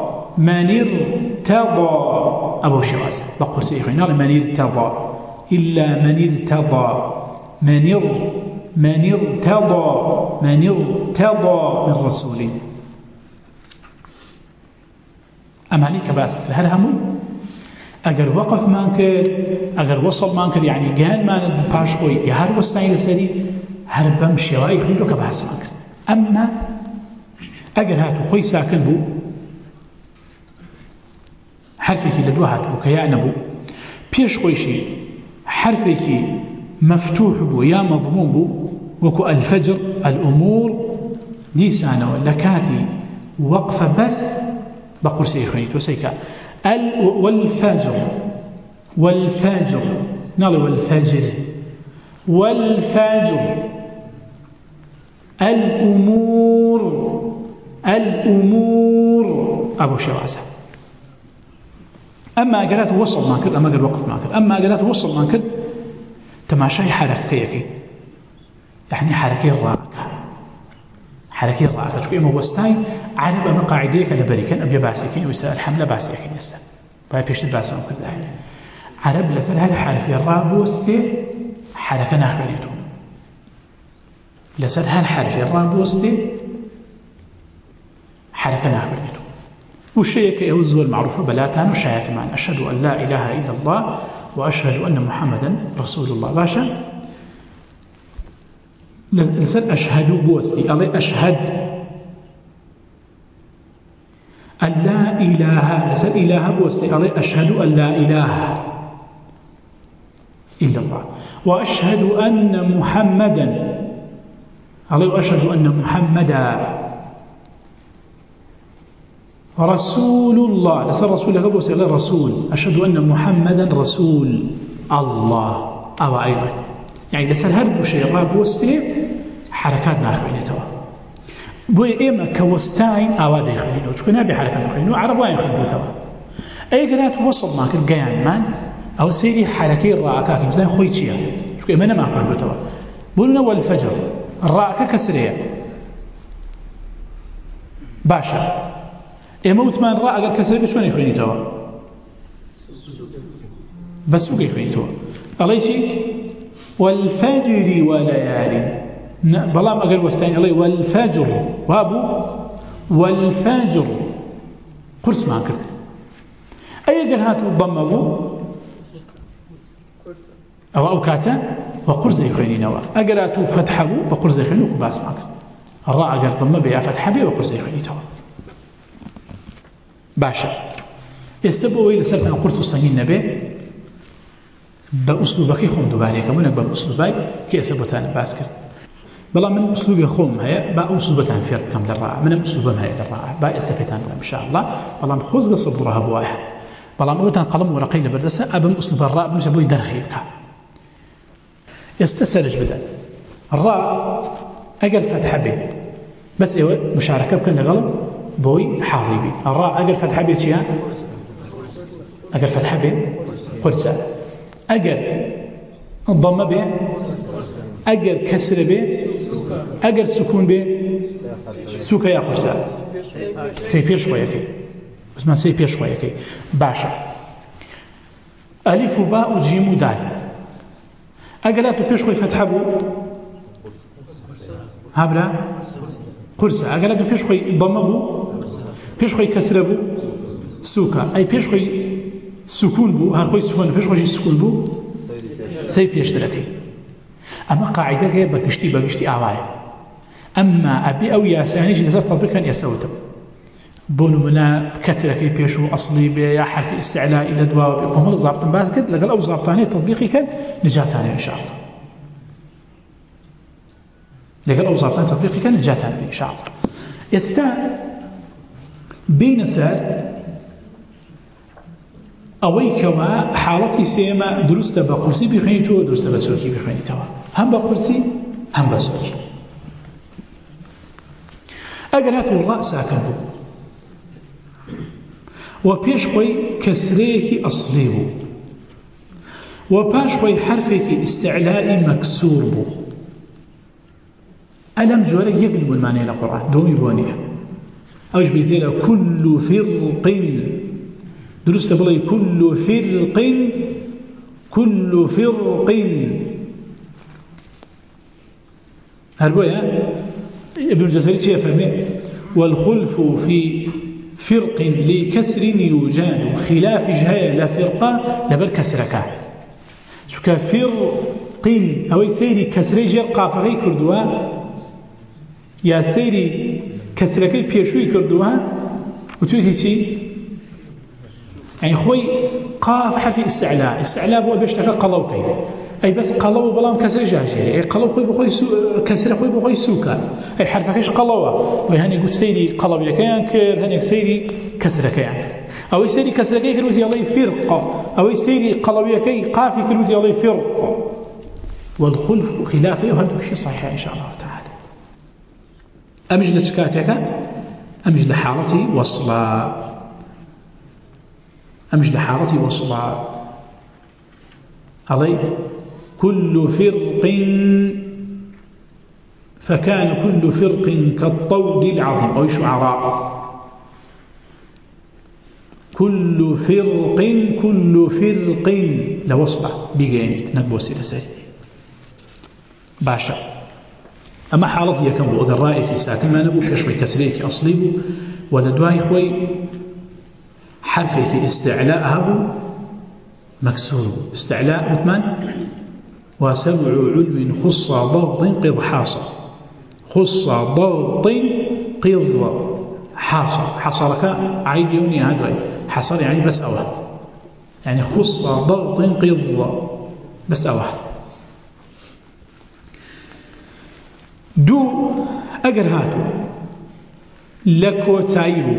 ئەبەو شێوازە بە قورسی ئەیخوێنی ناڵێ مانیر تاضا إلا من ارتضى من ارتضى من رسول ئەمانی کە باس کرد هەر هەموو ئەگەر وەقفمان کرد ئەگەر وەسڵمان کرد یعنی گیانمانت پاش خۆی یا هەر وەستانی لەسەری هەر بەم شێوایی خوێندەوە کە باسمان کرد ئەمما ئەگەر هاتوو خۆی ساکن بوو حرفێکی لە دووە هاتبوو کە یا نەبوو پێش خۆیشی حرفێکی مەفتوح بوو یا مەضموم بوو وەکو الفجر الأمور دیسانەوە لە کاتی وەقفە بەس بە قورسی خوێنیت وەسەیکە والفجر ناڵێ والفجر الأمور ئەبەو شێوازە ئەمما ئەگەرات وەسڵمان کرد ئەمە ئەگەر وەقفمان کرد ئەمما ئەگەرات وەسڵمان کرد تەماشای حرەکەیەکەی یعنی حرەکەی ڕاکە چکە ئێمە وەستای عەرەب ئەمە قاعیدەیەکە لە بەریکەن ئەبێ باسیەکەین ویسە الحەملە باسیەکەین ئێستا باید پێشتر باسەوە کردای عەرەب لەسەر هەر حرفی ڕابوەستێ حرەکە ناخوێنێتەوە لەسەر هەر حرفی ڕابوەستێ حرەکە ناخوێنێتەوە وشەیەکە ئێوە زۆر معروفە بەلاتان و شایەتمان ئەشهد أن لا إله إلا الله وأشهد أن محمدا رسول الله باشا لسر أشهد بوستي الله أشهد أن لا إله لسر إله بوستي الله أشهد أن لا إله إلا الله وأشهد أن محمدا الله أشهد أن محمدا رسول الله لسر رسول الله بوستي الله رسول أشهد أن محمدا رسول الله أو أيضا يعني لسر هرب شيء الله بوستي حركات ناخوينيتوا بۆیە ئێمە کە وەستاین ئاوا دەیخوێنینەوە چونکە نابێ حرەکات بخوێنینەوە عەرەبوایان خوێنبووتەوە ئەگەرات وەسڵمان کرد گەیانمان ئەو سەیری حرەکەی ڕائەکەکەین بزانین خۆی چییە چونکە ئێمە نەمان خوێنبووتەوە بۆنە والفەجر ڕائەکە کەسرەیە باشە ئێمە وتمان ڕا ئەگەر کەسرە بێت چۆنی خوێنیتەوە بە سووکەی خوێنیتەوە ئەڵێ چی والفەجر وليال بەڵام ئەگەر وەستاین ئەڵێ والفەجر وابوو والفەجر قورسمان کرد ئەگەر هاتوو بەمە بوو ئەو کاتە بە قورزەی خوێنینەوە ئەگەر هاتوو فەتحە بوو بە قورزەی خوێنین و باسمان کرد ڕا ئەگەر دەمە بێ یا فەتحە بێ بە قورزەی خوێنیتەوە باشە ئێستا بۆ ئەوەی لەسەرتان قورس و سەنگین نەبێ بە ئوسلوبەکەی خۆم دووبارەیەکەم نەک بەم ئوسلوبای کە ئێستا بۆتان باس کرد بەڵام من ئوسلوبی خۆم هەیە با ئوسلوبەتان فێر بکەم لە ڕائە منم ئوسلوبەم هەیە لە ڕائە با ئێستا پێتان بڵێم ئینشاءالله بەڵام خۆزگە سەبوڕە هەبووایە بەڵام ئەوتان قەڵەم وەرەقەی لەبەردەستە ئەبم ئوسلوبە ڕا بنووسە بۆی دەرخی بکە ئێستا سەرش بدەن ڕا ئەگەر فەتحە بێ بەس ئێوە مشارەکە بکەن لەگەڵم بۆی حاڵی بی ڕا ئەگەر فەتحە بێ چییە ئەگەر فەتحە بێ قورسە ئەگەر ضەمە بێ ئەگەر کەسرە بێ ئەگەر سکون بێ سووکە یا قورسە سەی پێش خۆیەکەی بسمان سەی پێش خۆیەکەی باشە ئەلیف و با و جیم و دال ئەگەر هاتوو پێش خۆی فەتحە بوو هابرا قورسە ئەگەر هاتوو پێش خۆی ضەمە بوو پێش خۆی کەسرە بوو سووکە ئەی پێش خۆی سکون بوو هەر خۆی سکون پێش خۆشی سکون بوو سي بيشتركي أما قاعدة هي بقشتي آوايا أما أبي أو ياسانيش لسر تطبيقا يسوته بونو منا كسركي بيشو أصلي بيا حرف الاستعلاء إلى دواء بهم الضابط باسكت لقال أو ضابطاني تطبيقي كان نجاتاني إن شاء الله لقال أو ضابطاني تطبيقي كان نجاتاني إن شاء الله بين سار أويكما حالتي سيما درست بقرسي بخينيتو درست بسوكي بخينيتو هم بقرسي هم بسوكي أقلات الله ساكن بو وبيش خوي كسريه أصلي بو وباش خوي حرفك استعلاء مكسور بو ألم جوالي يقلب المعنى إلى القرآن دومي بوانيه أوش بيتيلا كل فرق درست بلي كل فرق هربويا ابن الجزري شيء فهمي والخلف في فرق لكسر يوجد خلاف جهة لا فرقة لبل كسرك شو كفرق أو سيري كسري جير قافغي كردوا يا سيري كسركي بيشوي كردوها وتوتي شيء يعني خوي قاف حرف استعلاء بو بيش لك قلوكي أي بس قلو بلام كسر جاجيري أي قلو خوي بخوي كسر خوي بخوي سوكا أي حرفكش قلوة وهني يقول سيري قلو يكيان كير هني سيري كسر كيان أو سيري كسر كي كروتي الله فرق أو سيري قلو يكي قافي كروتي الله فرق والخلف خلافه وهذا شيء صحيح إن شاء الله تعالى أمج لتكاتك أمج لحالتي وصلا علي كل فرق فكان كل فرق كالطود العظيم أو شعراء كل فرق لوصله بيجيني تنبوسي لسي باشا أما حالتي كم بو أقل رأيك ساكن ما نبو كشوي كسريك أصليبو ولا دواي خوي حرفك استعلاء هبو مكسور استعلاء مثمان وسبع علم خص ضغط قض حاصر خص ضغط قض حاصر حصرك عيد يوني هذا حصر يعني بس أوه يعني خص ضغط قض بس أوه دو أجر هاتو لكو تعيبو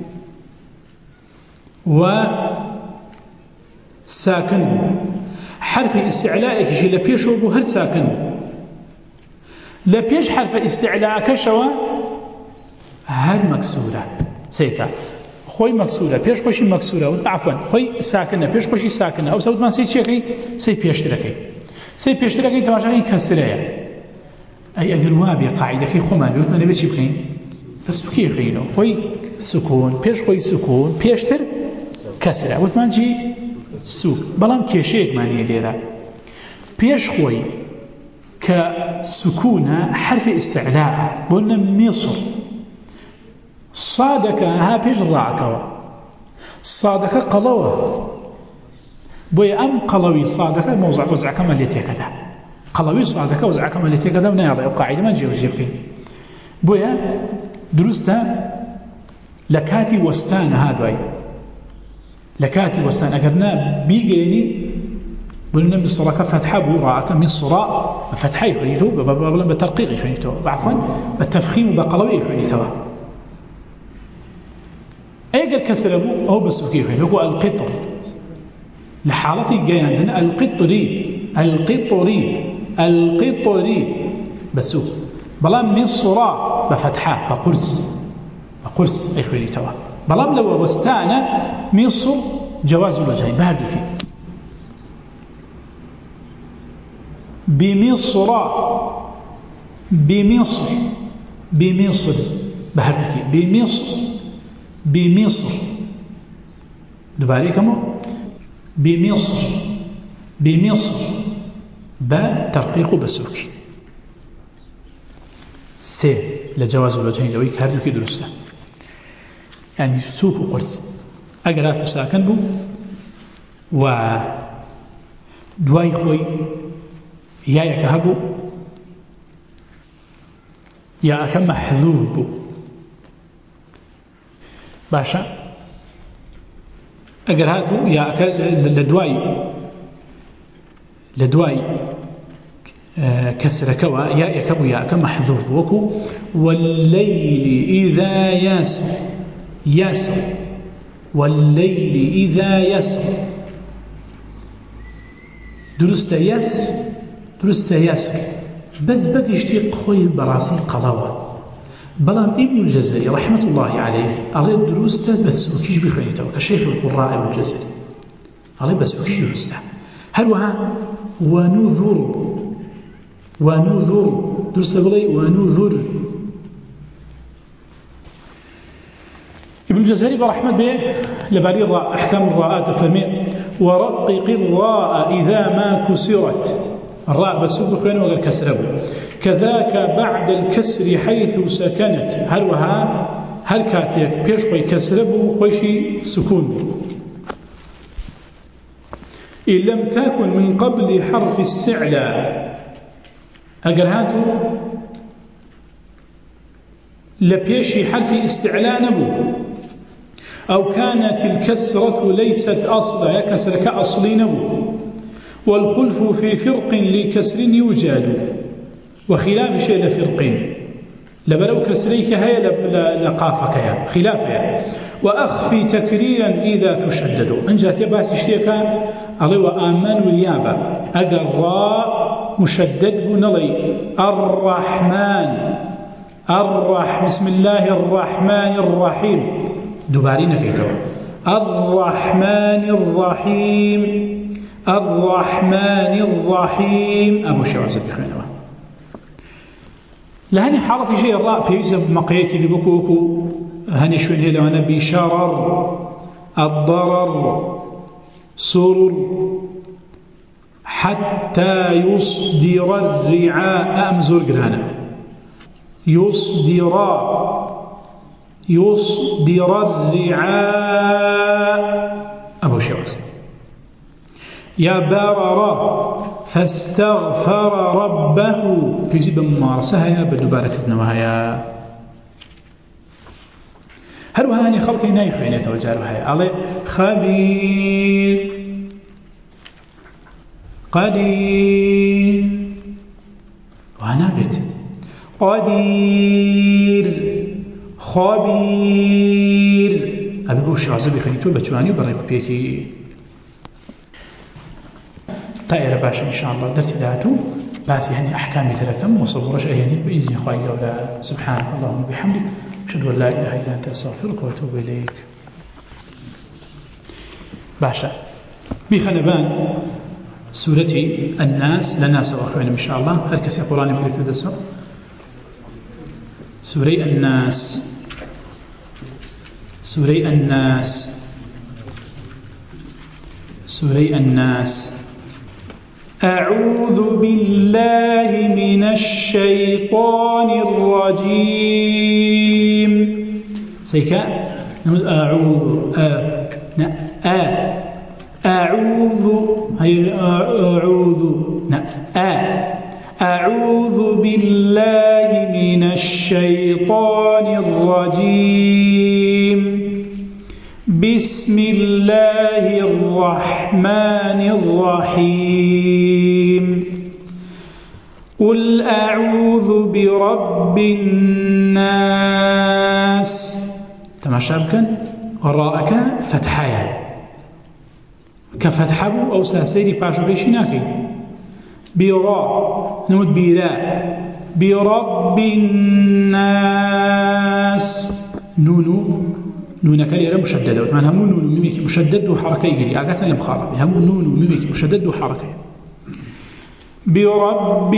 وساكن حرف استعلاء كشي لبيش وبو هل ساكن لبيش حرف استعلاء كشوا هل مكسورة سيكا خوي مكسورة بيش خوشي مكسورة عفوا خوي ساكنة بيش خوشي ساكنة أو سوت ما سيتشيكي سي بيشتركي تماشاكي كسرية أي أجر وابي قاعدة كي خمان بيوتنا نبي شي بخين بس كي خينو خوي سكون بيش خوي سكون بيشتر كسرة وثمان جي سوك بلام كيشيك معنيه ليرة بيش خوي كسكونة حرف استعلاء قلنا مصر صادك ها بيش راعكوا صادك قلوة بوي أم قلوي صادك موضع وزع كما ليتي كذا قلوي صادك وزع كما ليتي كذا ونعضي وقاعدة ما نجي وجيبكين بويا دروستا لكاتي وستان هادوي لكاتي وستان أقرنا بيجيني بلنا من الصراء كفتحة براءة من الصراء فتحة يخليته بترقيق يخليته عفوا بالتفخيم بقلوي يخليته أيقل كسر أبوه أو بسوكي يخليته هو القطر لحالتي جاي عندنا القطري بسوك بلام من الصراء بفتحة بقرص يخليته بلام لو وستانا مصر جواز الوجهين بهردوكي بمصر بهردوكي بمصر دبالي كمو بمصر با ترقيق بسوكي سي لجواز الوجهين لو يكهردوكي درسته يعني سوق وقرص أقرات ساكن بو ودواي خوي يا يكهبو يا أكم محذوب باشا أجر هاتو يا أكل لدواي كسر كوا يا يكبو يا أكم محذوب وكو والليل إذا ياسر والليل إذا يسر درست ياسر بس بقيشتي قوي براسي قلاوة بلام ابن الجزري رحمة الله عليه عليه درست بس وكيش بخينته كشيخ القراء ابن الجزري عليه بس وكيش درسته هل وها ونذر درست بلي ونذر ابن الجزري برحمة به لبالي أحكام الراءات فرمي ورقق الراء إذا ما كسرت الراء بس بخين وقال كسره كذاك بعد الكسر حيث سكنت هل كاتيك بيش خوي كسره خويشي سكون إن لم تكن من قبل حرف السعلى أقل هاتو لبيشي حرف استعلاء نبو أو كانت الكسرة ليست أصلا كسر كأصلي نبو والخلف في فرق لكسر يوجد وخلاف شيء لفرق لبلو كسريك هي لقافك يا خلافها وأخفي تكريرا إذا تشدد إن جاءت يباس اشتيكا علي وآمن وذيابا أقرى مشدد بنلي الرحمن بسم الله الرحمن الرحيم دوبارين كيتوا الرحمن الرحيم أبو شوازب بخينوا لهني حرف شيء الراء بيوزب مقيتي ببكوكو هني شوين هي لو أنا بشرر الضرر سرر حتى يصدر الرعاء أمزور قرانا يصدر الرعاء أبو شواز يا برر فاستغفر ربه بيجيب ممارسة يا بدبارك ابن وهيا هل وهاني خلقي نايخ بين يتوجه وهيا علي خبير قدير وأنا بيت قدير خبير أبي بوش عزبي خليتو بتشواني وبريكو بيكي طائرة باشا إن شاء الله درس داتو باسي هني أحكام تركم وصورش أياني بإذن خواهي ولا سبحانك اللهم وبحمدك أشهد أن لا إله إلا أنت أستغفرك وأتوب إليك باشا بخنبان سورة الناس لنا سواء إن شاء الله هل كسي قرآن بريد تدسو سورة الناس أعوذ بالله من الشيطان الرجيم سيكا أعوذ بالله من الشيطان الرجيم بسم الله الرحمن الرحيم قل أعوذ برب الناس تماشابكا وراءك فتحايا كفتحبو أو ساسيري باشو بيشيناكي براء نمت براء برب الناس نون كلمة مشددة معناها مو نون ميميك مشدد وحركة يجري عادة لم خالف هم نون ميميك مشدد وحركة برب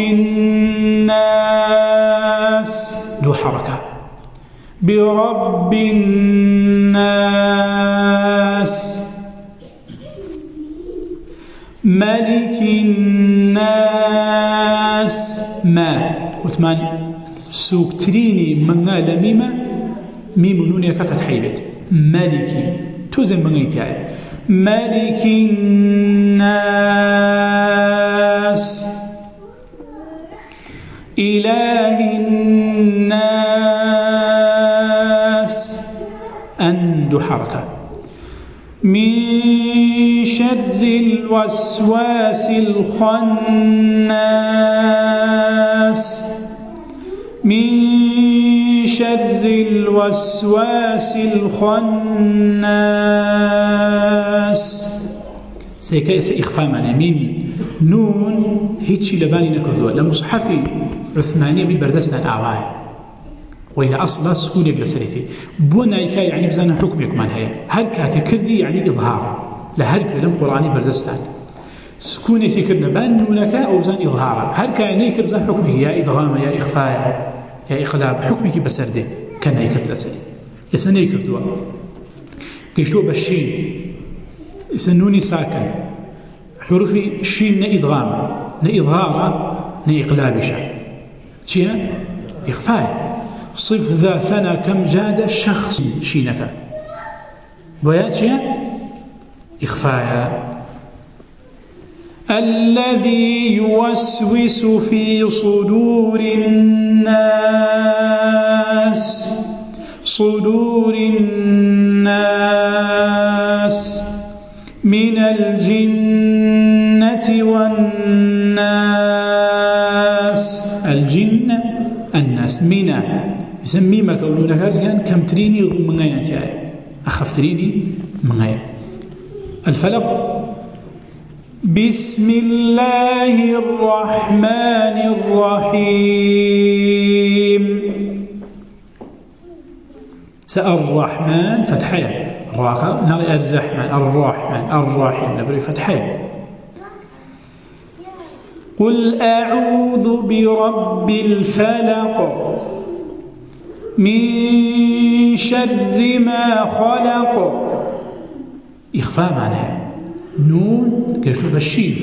الناس ذو حركة برب الناس ملك الناس ما وثمان سوق تريني من لميمة ميم نون كفتح بيت ملكي توزن بنيتي ملك الناس إله الناس أند حركة من شر الوسواس الخناس من شر الوسواس الخناس سيكاس إخفاء معنى ميم نون هيتشي لباني نكردوه لمصحفي عثمانية ببردستان أعواه وإلى أصل سكون يجلسريتي بونايكا يعني بزانا حكمك من هي هل كاتي كردي يعني إظهار لهل كلام قرآني بردستان سكونك كردنا بان نونك أو بزان إظهار هل كان يكر بزان حكمه يا إدغام يا إخفاء يا إقلاب حكمك بسرده كان يكر لسري يسنى يكر دوا كيشتو بالشين يسنوني ساكن حروف الشين نإدغام نإظهار نإقلابشة شيء إخفاء صف ذا ثنا كم جاد شخص شينك وياتي إخفاء الذي يوسوس في صدور الناس من الجنة والناس الجن الناس منا يسمي ما كوننا كان كم تريني غمغايا تاعي أخف تريني مغايا الفلق بسم الله الرحمن الرحيم الرحمن فتحية الرحمن نبري فتحية قل أعوذ برب الفلق من شر ما خلق إخفاء معناها نون كيشوف الشين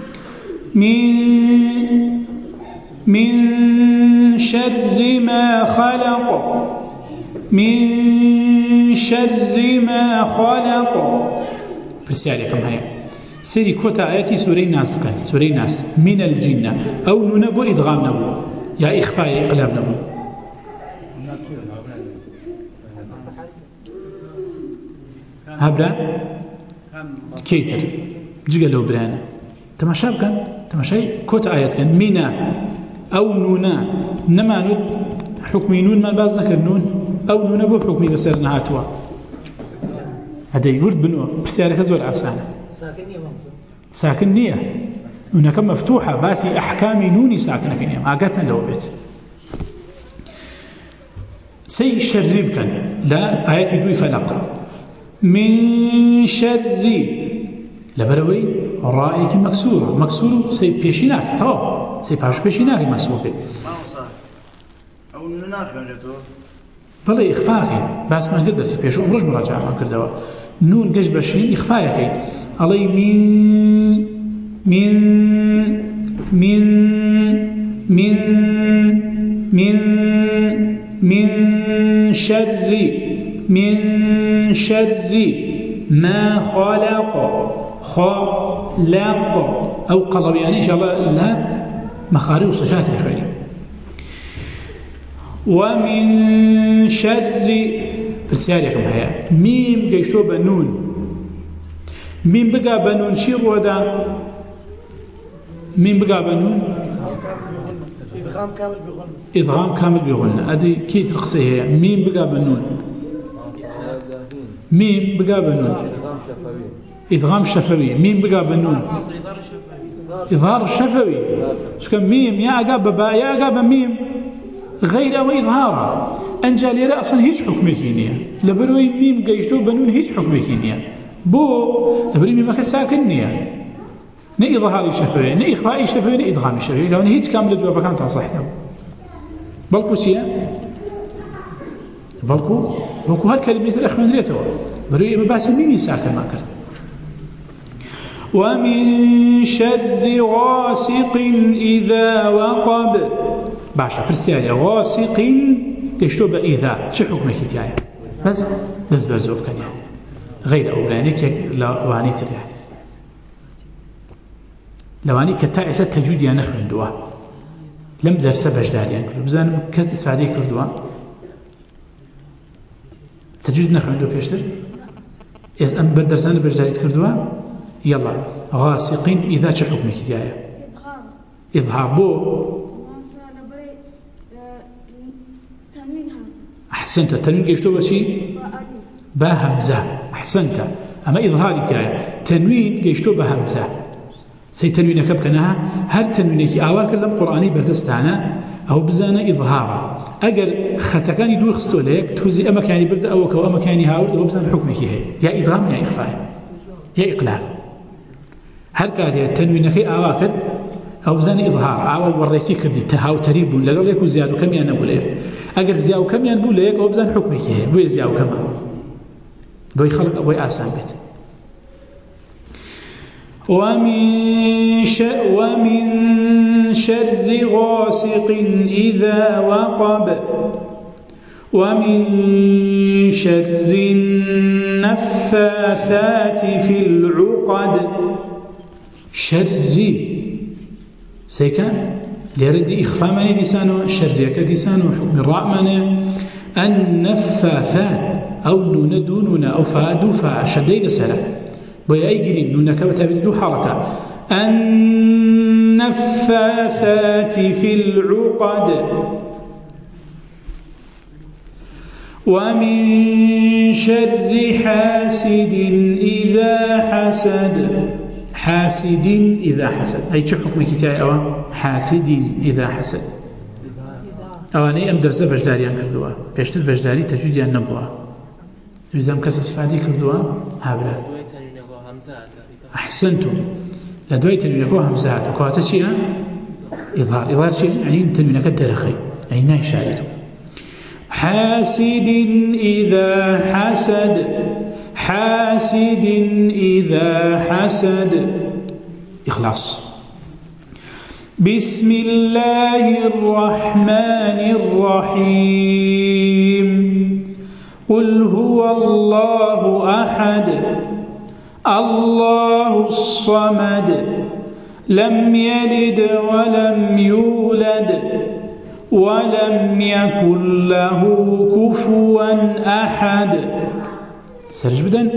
من شر ما خلق من شر ما خلق برسالة كم هيا سيري كوتا آياتي سوري الناس كان سوري الناس من الجنة أو نبو إدغام نبو يا إخفاء يا إقلاب نبو هبرا كيتر جيجا لو برانا تماشا كان تماشاي كوتا آيات كان منا أو نونا نما نود حكمي نون ما باز نكر نون أو نون بو حكمي بسرنا هاتوا هذا يورد بنو بسيارة زور عسانة ساكن نية هناك مفتوحة باسي أحكام نوني ساكنة في نية أقاتنا لو بيت سي شرب كان لا آيات دوي فلق من شر لبروي رأيك مكسور سي بيشيناك طبعا سي باش بيشيناك مكسور بي أو نناخ نجدو بلى إخفاءك بس ما نقدر سي بيشو أمرج مراجعة ما كردوا نون قش بشين إخفاءك علي من شر ما خلق أو قلب يعني إن شاء الله لها مخارج وصفات الخير ومن شر بسياركم هيا ميم قيشتو بنون ميم بقى بنون شير ودا ميم بقى بنون إدغام كامل بغنى أدي كي ترقصي هي ميم بقى بنون ميم بقى بنون إدغام شفوي ميم بقى بنون إظهار الشفوي شكم ميم يا أقاب باء يا أقاب ميم غير أو إظهار أنجالي رأسا هيج حكم كينيا لبروي ميم قيشتو بنون هيج حكم كينيا بو لبروي ميم كساكنيا ني إظهاري شفوي ني إخفائي شفوي ني إدغامي شفوي لأن هيج كامل جوابك كانت صحيحة بلكو شيا بلكو هالكلمة الأخوان ريتوا بروي مباس ميم يساكن ما كرت ومن شر غاسق إذا وقب باشا برسالة غاسق كيشتوب إذا شو حكمك تيايا بس برزوف كان يعني غير أولانيك لواني تريا لواني كتائسة تجود يعني نخل دوا لم درس بجداريان كردو بزانم كس استفادة كردوا تجد نخوندو بيشتر إذا أم بدرسان بجداريت كردوا يلا غاسق إذا شو حكمك تيايا إظهار بو أحسنت التنوين قيشتو بشي با همزة أحسنت أما إظهاري تيايا تنوين قيشتو بهمزة سي تنوينك بكناها هل تنوينك آواك لم قرآني بردستانا أو بزانا إظهارا أجر ختكاني دور خستو ليك توزي أما كاني برد أوك وأما كاني هاول أو بزانا حكمك هي يا إدغام يا إخفاء يا إقلال هل كاتي تنوينك آواك أو بزانا إظهار أو وريكي كردي تهاو تريب لقال لك زيادو كم ينبو ليك أجر زيادو كم ينبو ليك أو بزانا حكمك هي بوي زيادو كم بوي خلق أبوي آسان بيت ومن شر غاسق إذا وقب ومن شر النفاثات في العقد شر سيكان ليرد إخفاء من ديسانه شريك ديسانه حكم الراء من النفاثات أو نون دوننا أو فادو فشديد سلام ويأيجرين نونك بتبدو حركة النفاثات في العقد ومن شر حاسد إذا حسد حاسد إذا حسد أي شو حكم كتاي أو حاسد إذا حسد أواني أم درس بجداري أن كردوا بيشتر بجداري تجويد أن نبوا إذا مكسس استفادة كردوا هابلا أحسنتم لدوي تنوينكو همزات وكواتا شيئا إظهار شيئا يعني تنوينك الدرخي يعني ناي شاريتو حاسد إذا حسد حاسد إذا حسد إخلاص بسم الله الرحمن الرحيم قل هو الله أحد الله الصمد لم يلد ولم يولد ولم يكن له كفوا أحد سرج بدن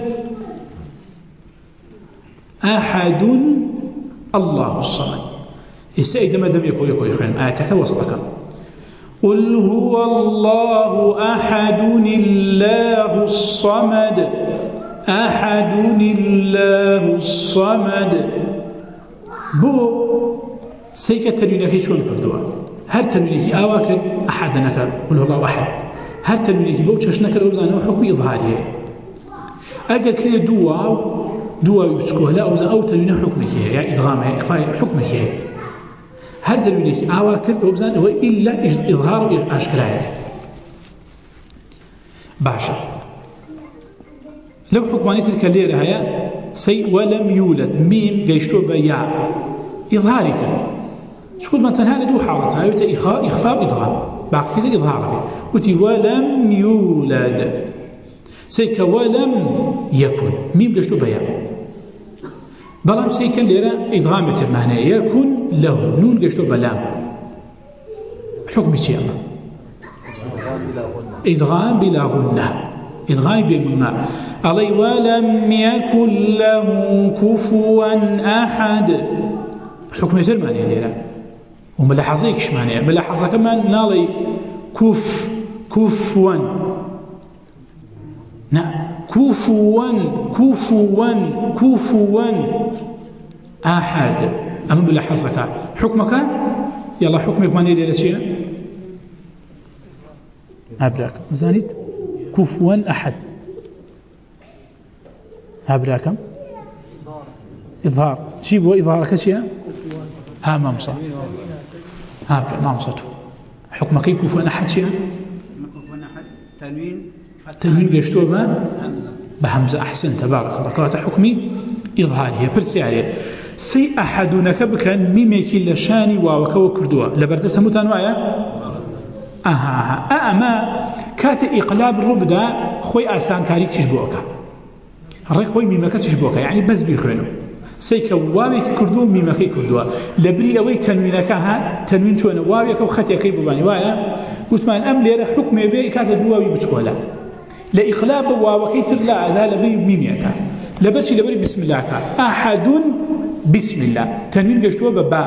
أحد الله الصمد السيد ما دم يكو يخوين آياتك وسطك قل هو الله أحد الله الصمد أحد الله الصمد بو سيكا تنوينك شون كردوا هل تنوينك آواك أحدنك قل هو الله أحد هل تنوينك بو تشنك الأوزان وحكم إظهاري أقل كده دوا يبتشكوه لا أوزان أو تنوين حكمك يا إدغام يا إخفاء حكمك هل تنوينك آواك الأوزان هو إلا إظهار أشكال باشا لو حكماني تلك الليلة هيا سي ولم يولد ميم قيشتو بياع إظهاري كذا شكل ما تنهاني دو حالتها يوتا إخفاء إظهار باقي كذا إظهار به وتي ولم يولد سيك ولم يكن ميم قيشتو بياع بلام سيكا ليلة إدغام يتمهنا يكن له نون قيشتو بلام حكمي تياما إدغام بلا غنة إدغام بمنا علي ولم يكن له كفوا أحد حكم ترماني ليلة وملاحظيك إيش معناه ملاحظة كمان نالي كفوا كفوا أحد أما ملاحظك حكمك يلا حكمك ماني ليلة شيء أبراك زانيت كفوا أحد أبراكم إظهار شيء هو إظهارك شيء ها ممصة ها ممصته حكمك كفوا أحد شيء كفوا أحد تنوين قيشتوه ما بحمزة أحسن تبارك الله كواتا حكمي إظهاري برسي سي أحدنك بكان ميميكي لشاني واوكو كردوا لبرتسها متنوعية أما كات إقلاب الربدا خوي آسان كاري تشبوكا الرأي خوي ميمكا تشبوكا يعني بس بيخوينه سيك واويك كردو ميمكي كردو لبري اوي تنوينك ها تنوين شو واويك وختيك بباني وايا قلت ما الام ليره حكم بي كات دواوي بتشولا لا اقلاب واوكي ترلا هذا لبري ميميك لبرشي لبري بسم الله احد بسم الله تنوين قشتو بباء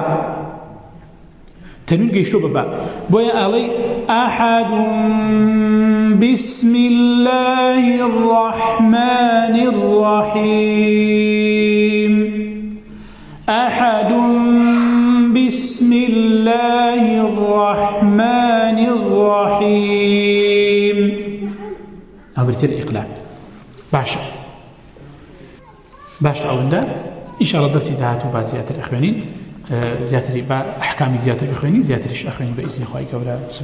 تنوين قشتو بباء بويا علي احد بسم الله الرحمن الرحيم أحد بسم الله الرحمن الرحيم أبرت الإقلاب باشا أولا إن شاء الله درسي دهاتو بعد زيادة الأخوانين زيادة أحكام زيادة الأخوانين زيادة الأخوانين بإذن الله